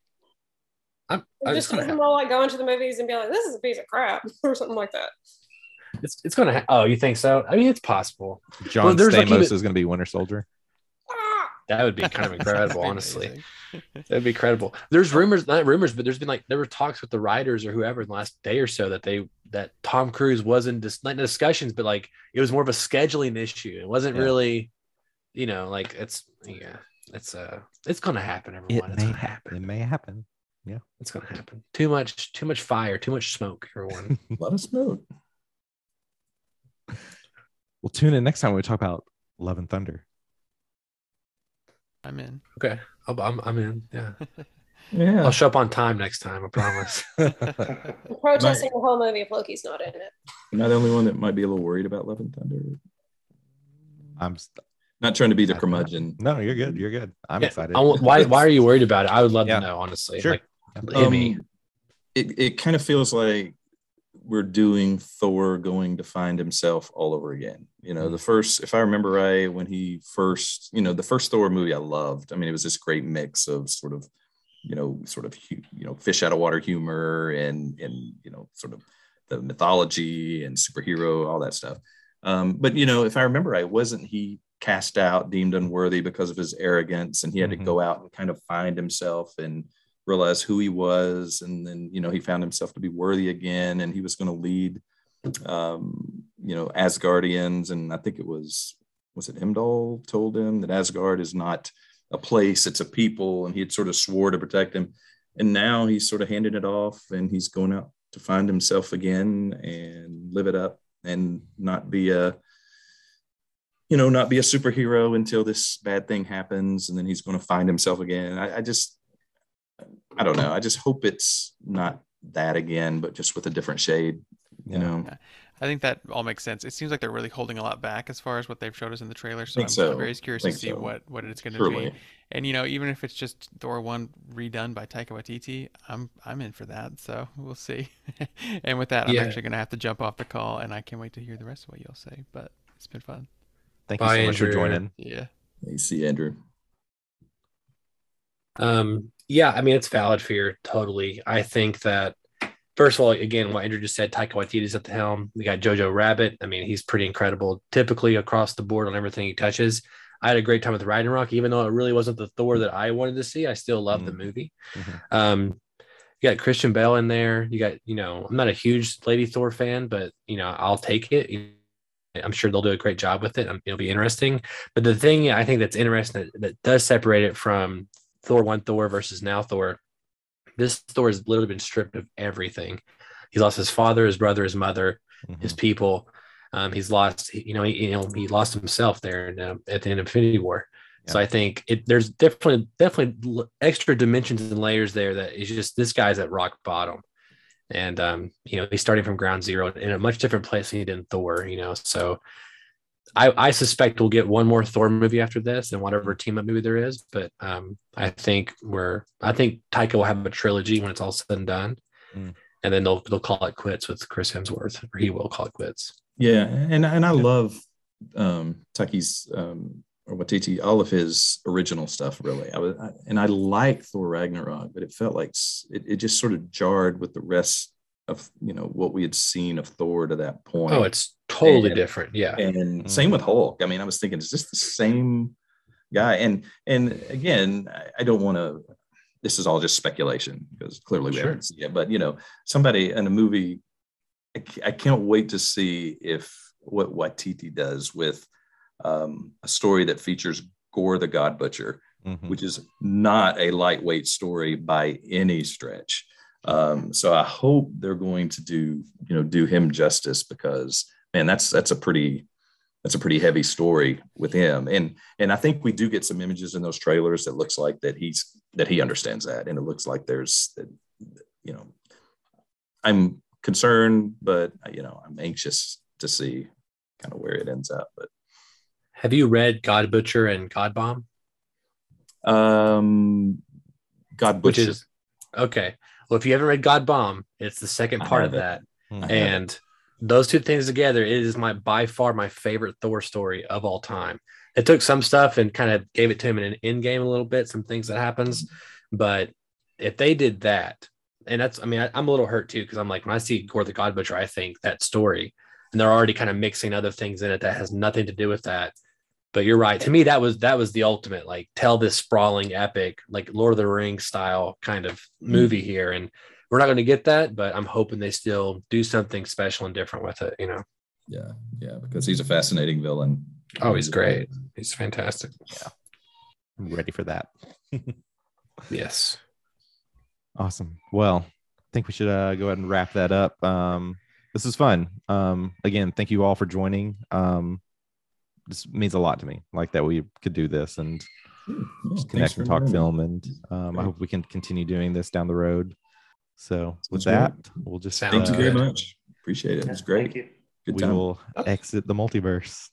[SPEAKER 10] I'm
[SPEAKER 7] just them all like go into the movies and be like, "This is a piece of crap" or something like that.
[SPEAKER 10] It's gonna. Oh, you think so? I mean, it's possible.
[SPEAKER 5] John Stamos is going to be Winter Soldier.
[SPEAKER 10] That would be kind of incredible, honestly. That'd be incredible. There's rumors, not rumors, but there were talks with the writers or whoever in the last day or so that Tom Cruise wasn't not discussions, but like it was more of a scheduling issue. It wasn't really, it's gonna happen, everyone. It's gonna happen.
[SPEAKER 5] It may happen. Yeah,
[SPEAKER 10] it's gonna happen. Too much fire, too much smoke, everyone.
[SPEAKER 8] A lot of smoke.
[SPEAKER 5] We'll tune in next time when we talk about Love and Thunder.
[SPEAKER 1] I'm in.
[SPEAKER 10] Okay. I'm in. Yeah.
[SPEAKER 8] Yeah.
[SPEAKER 10] I'll show up on time next time. I promise.
[SPEAKER 7] I'm protesting the whole movie if Loki's not in it.
[SPEAKER 8] You're not the only one that might be a little worried about Love and Thunder.
[SPEAKER 5] I'm
[SPEAKER 8] not trying to be the curmudgeon.
[SPEAKER 5] No, you're good. You're good. I'm excited.
[SPEAKER 10] Why are you worried about it? I would love to know, honestly.
[SPEAKER 5] Sure.
[SPEAKER 8] It kind of feels like we're doing Thor going to find himself all over again. The first, if I remember right, when he first, the first Thor movie I loved. I mean, it was this great mix of sort of fish out of water humor and sort of the mythology and superhero, all that stuff. But if I remember right, wasn't he cast out, deemed unworthy because of his arrogance, and he had to go out and kind of find himself and realize who he was, and then he found himself to be worthy again, and he was going to lead Asgardians. And I think it was it Heimdall told him that Asgard is not a place, it's a people, and he had sort of swore to protect him. now he's sort of handing it off, and he's going out to find himself again and live it up, and not be a superhero until this bad thing happens, and then he's going to find himself again. I don't know. I just hope it's not that again, but just with a different shade, you know.
[SPEAKER 1] Yeah. I think that all makes sense. It seems like they're really holding a lot back as far as what they've showed us in the trailer. So I'm very curious to see what it's going to be. And even if it's just Thor 1 redone by Taika Waititi, I'm in for that. So we'll see. And with that, I'm actually going to have to jump off the call, and I can't wait to hear the rest of what you'll say. But it's been fun.
[SPEAKER 5] Thank you so much for joining.
[SPEAKER 1] Yeah.
[SPEAKER 8] Hey, see Andrew.
[SPEAKER 10] Yeah, I mean, it's valid fear. Totally. I think that, first of all, again, what Andrew just said, Taika Waititi's at the helm. We got Jojo Rabbit. I mean, he's pretty incredible, typically across the board on everything he touches. I had a great time with Ragnarok, even though it really wasn't the Thor that I wanted to see. I still love the movie. You got Christian Bale in there. You got, I'm not a huge Lady Thor fan, but, I'll take it. I'm sure they'll do a great job with it. It'll be interesting. But the thing I think that's interesting that does separate it from Thor 1 Thor versus now Thor, this Thor has literally been stripped of everything. He's lost his father, his brother, his mother, his people. He's lost, he lost himself there at the end of Infinity War. Yeah. So I think there's definitely extra dimensions and layers there that is just, this guy's at rock bottom. And, he's starting from ground zero in a much different place than he did in Thor, so I suspect we'll get one more Thor movie after this and whatever team up movie there is. But I think Taika will have a trilogy when it's all said and done. And then they'll call it quits with Chris Hemsworth, or he will call it quits.
[SPEAKER 8] Yeah. And I love Taika's or Waititi, all of his original stuff, really. I like Thor Ragnarok, but it felt like it just sort of jarred with the rest of what we had seen of Thor to that point.
[SPEAKER 10] Oh, it's totally different. Yeah.
[SPEAKER 8] And same with Hulk. I mean, I was thinking, is this the same guy? And again, I don't want to, this is all just speculation because clearly we haven't seen it, but somebody in a movie, I can't wait to see what Waititi does with a story that features Gore the God Butcher, which is not a lightweight story by any stretch. So I hope they're going to do him justice, because man, that's a pretty heavy story with him. And I think we do get some images in those trailers that looks like that he understands that. And it looks like I'm concerned, but I'm anxious to see kind of where it ends up. But
[SPEAKER 10] have you read God Butcher and God Bomb?
[SPEAKER 8] God Butcher.
[SPEAKER 10] Okay. Well, if you haven't read God Bomb, it's the second part of that. And those two things together, it is by far my favorite Thor story of all time. It took some stuff and kind of gave it to him in an end game a little bit, some things that happens. But if they did that, and I'm a little hurt too, because I'm like, when I see Gore the God Butcher, I think that story, and they're already kind of mixing other things in it that has nothing to do with that. But you're right. To me, that was the ultimate, like, tell this sprawling epic, like Lord of the Rings style kind of movie here. And we're not going to get that, but I'm hoping they still do something special and different with it,
[SPEAKER 8] Yeah. Yeah. Because he's a fascinating villain.
[SPEAKER 10] Oh, he's great. He's fantastic.
[SPEAKER 5] Yeah. I'm ready for that.
[SPEAKER 10] Yes.
[SPEAKER 5] Awesome. Well, I think we should go ahead and wrap that up. This is fun. Again, thank you all for joining. This means a lot to me, like that we could do this and just connect and talk film. And I hope we can continue doing this down the road. So with that, we'll just
[SPEAKER 8] thank you very much. Appreciate it. It was great.
[SPEAKER 6] Thank you.
[SPEAKER 8] Good time.
[SPEAKER 5] We will exit the multiverse.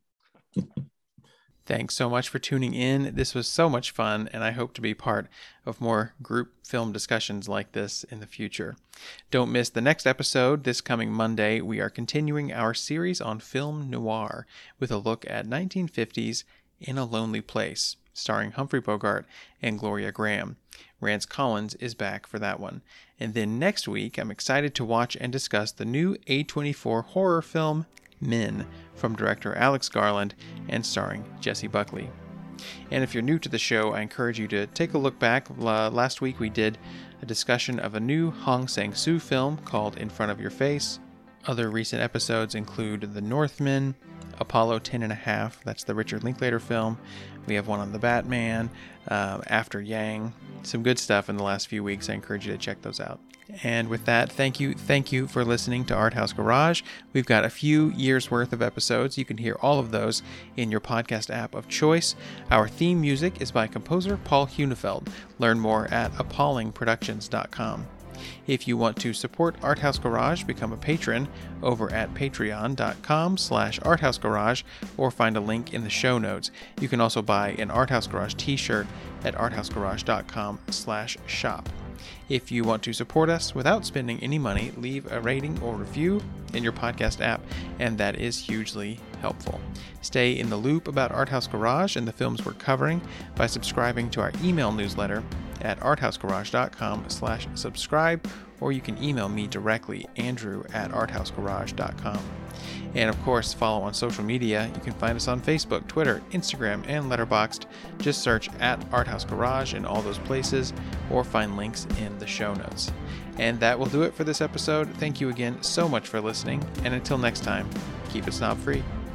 [SPEAKER 1] Thanks so much for tuning in. This was so much fun, and I hope to be part of more group film discussions like this in the future. Don't miss the next episode. This coming Monday, we are continuing our series on film noir with a look at 1950s In a Lonely Place, starring Humphrey Bogart and Gloria Graham. Rance Collins is back for that one. And then next week, I'm excited to watch and discuss the new A24 horror film, Men, from director Alex Garland and starring Jessie Buckley. And if you're new to the show, I encourage you to take a look back. Last week we did a discussion of a new Hong Sang-soo film called In Front of Your Face. Other recent episodes include The Northman, Apollo 10.5. That's the Richard Linklater film. We have one on the Batman, After Yang. Some good stuff in the last few weeks. I encourage you to check those out. And with that, thank you for listening to Art House Garage. We've got a few years worth of episodes. You can hear all of those in your podcast app of choice. Our theme music is by composer Paul Hunefeld. Learn more at appallingproductions.com. If you want to support Art House Garage, become a patron over at patreon.com/arthousegarage or find a link in the show notes. You can also buy an Art House Garage t-shirt at arthousegarage.com/shop. If you want to support us without spending any money, leave a rating or review in your podcast app, and that is hugely helpful. Stay in the loop about Art House Garage and the films we're covering by subscribing to our email newsletter at arthousegarage.com/subscribe, or you can email me directly, andrew@arthousegarage.com. And of course, follow on social media. You can find us on Facebook, Twitter, Instagram, and Letterboxd. Just search at Art House Garage in all those places, or find links in the show notes. And that will do it for this episode. Thank you again so much for listening, and until next time, keep it snob free.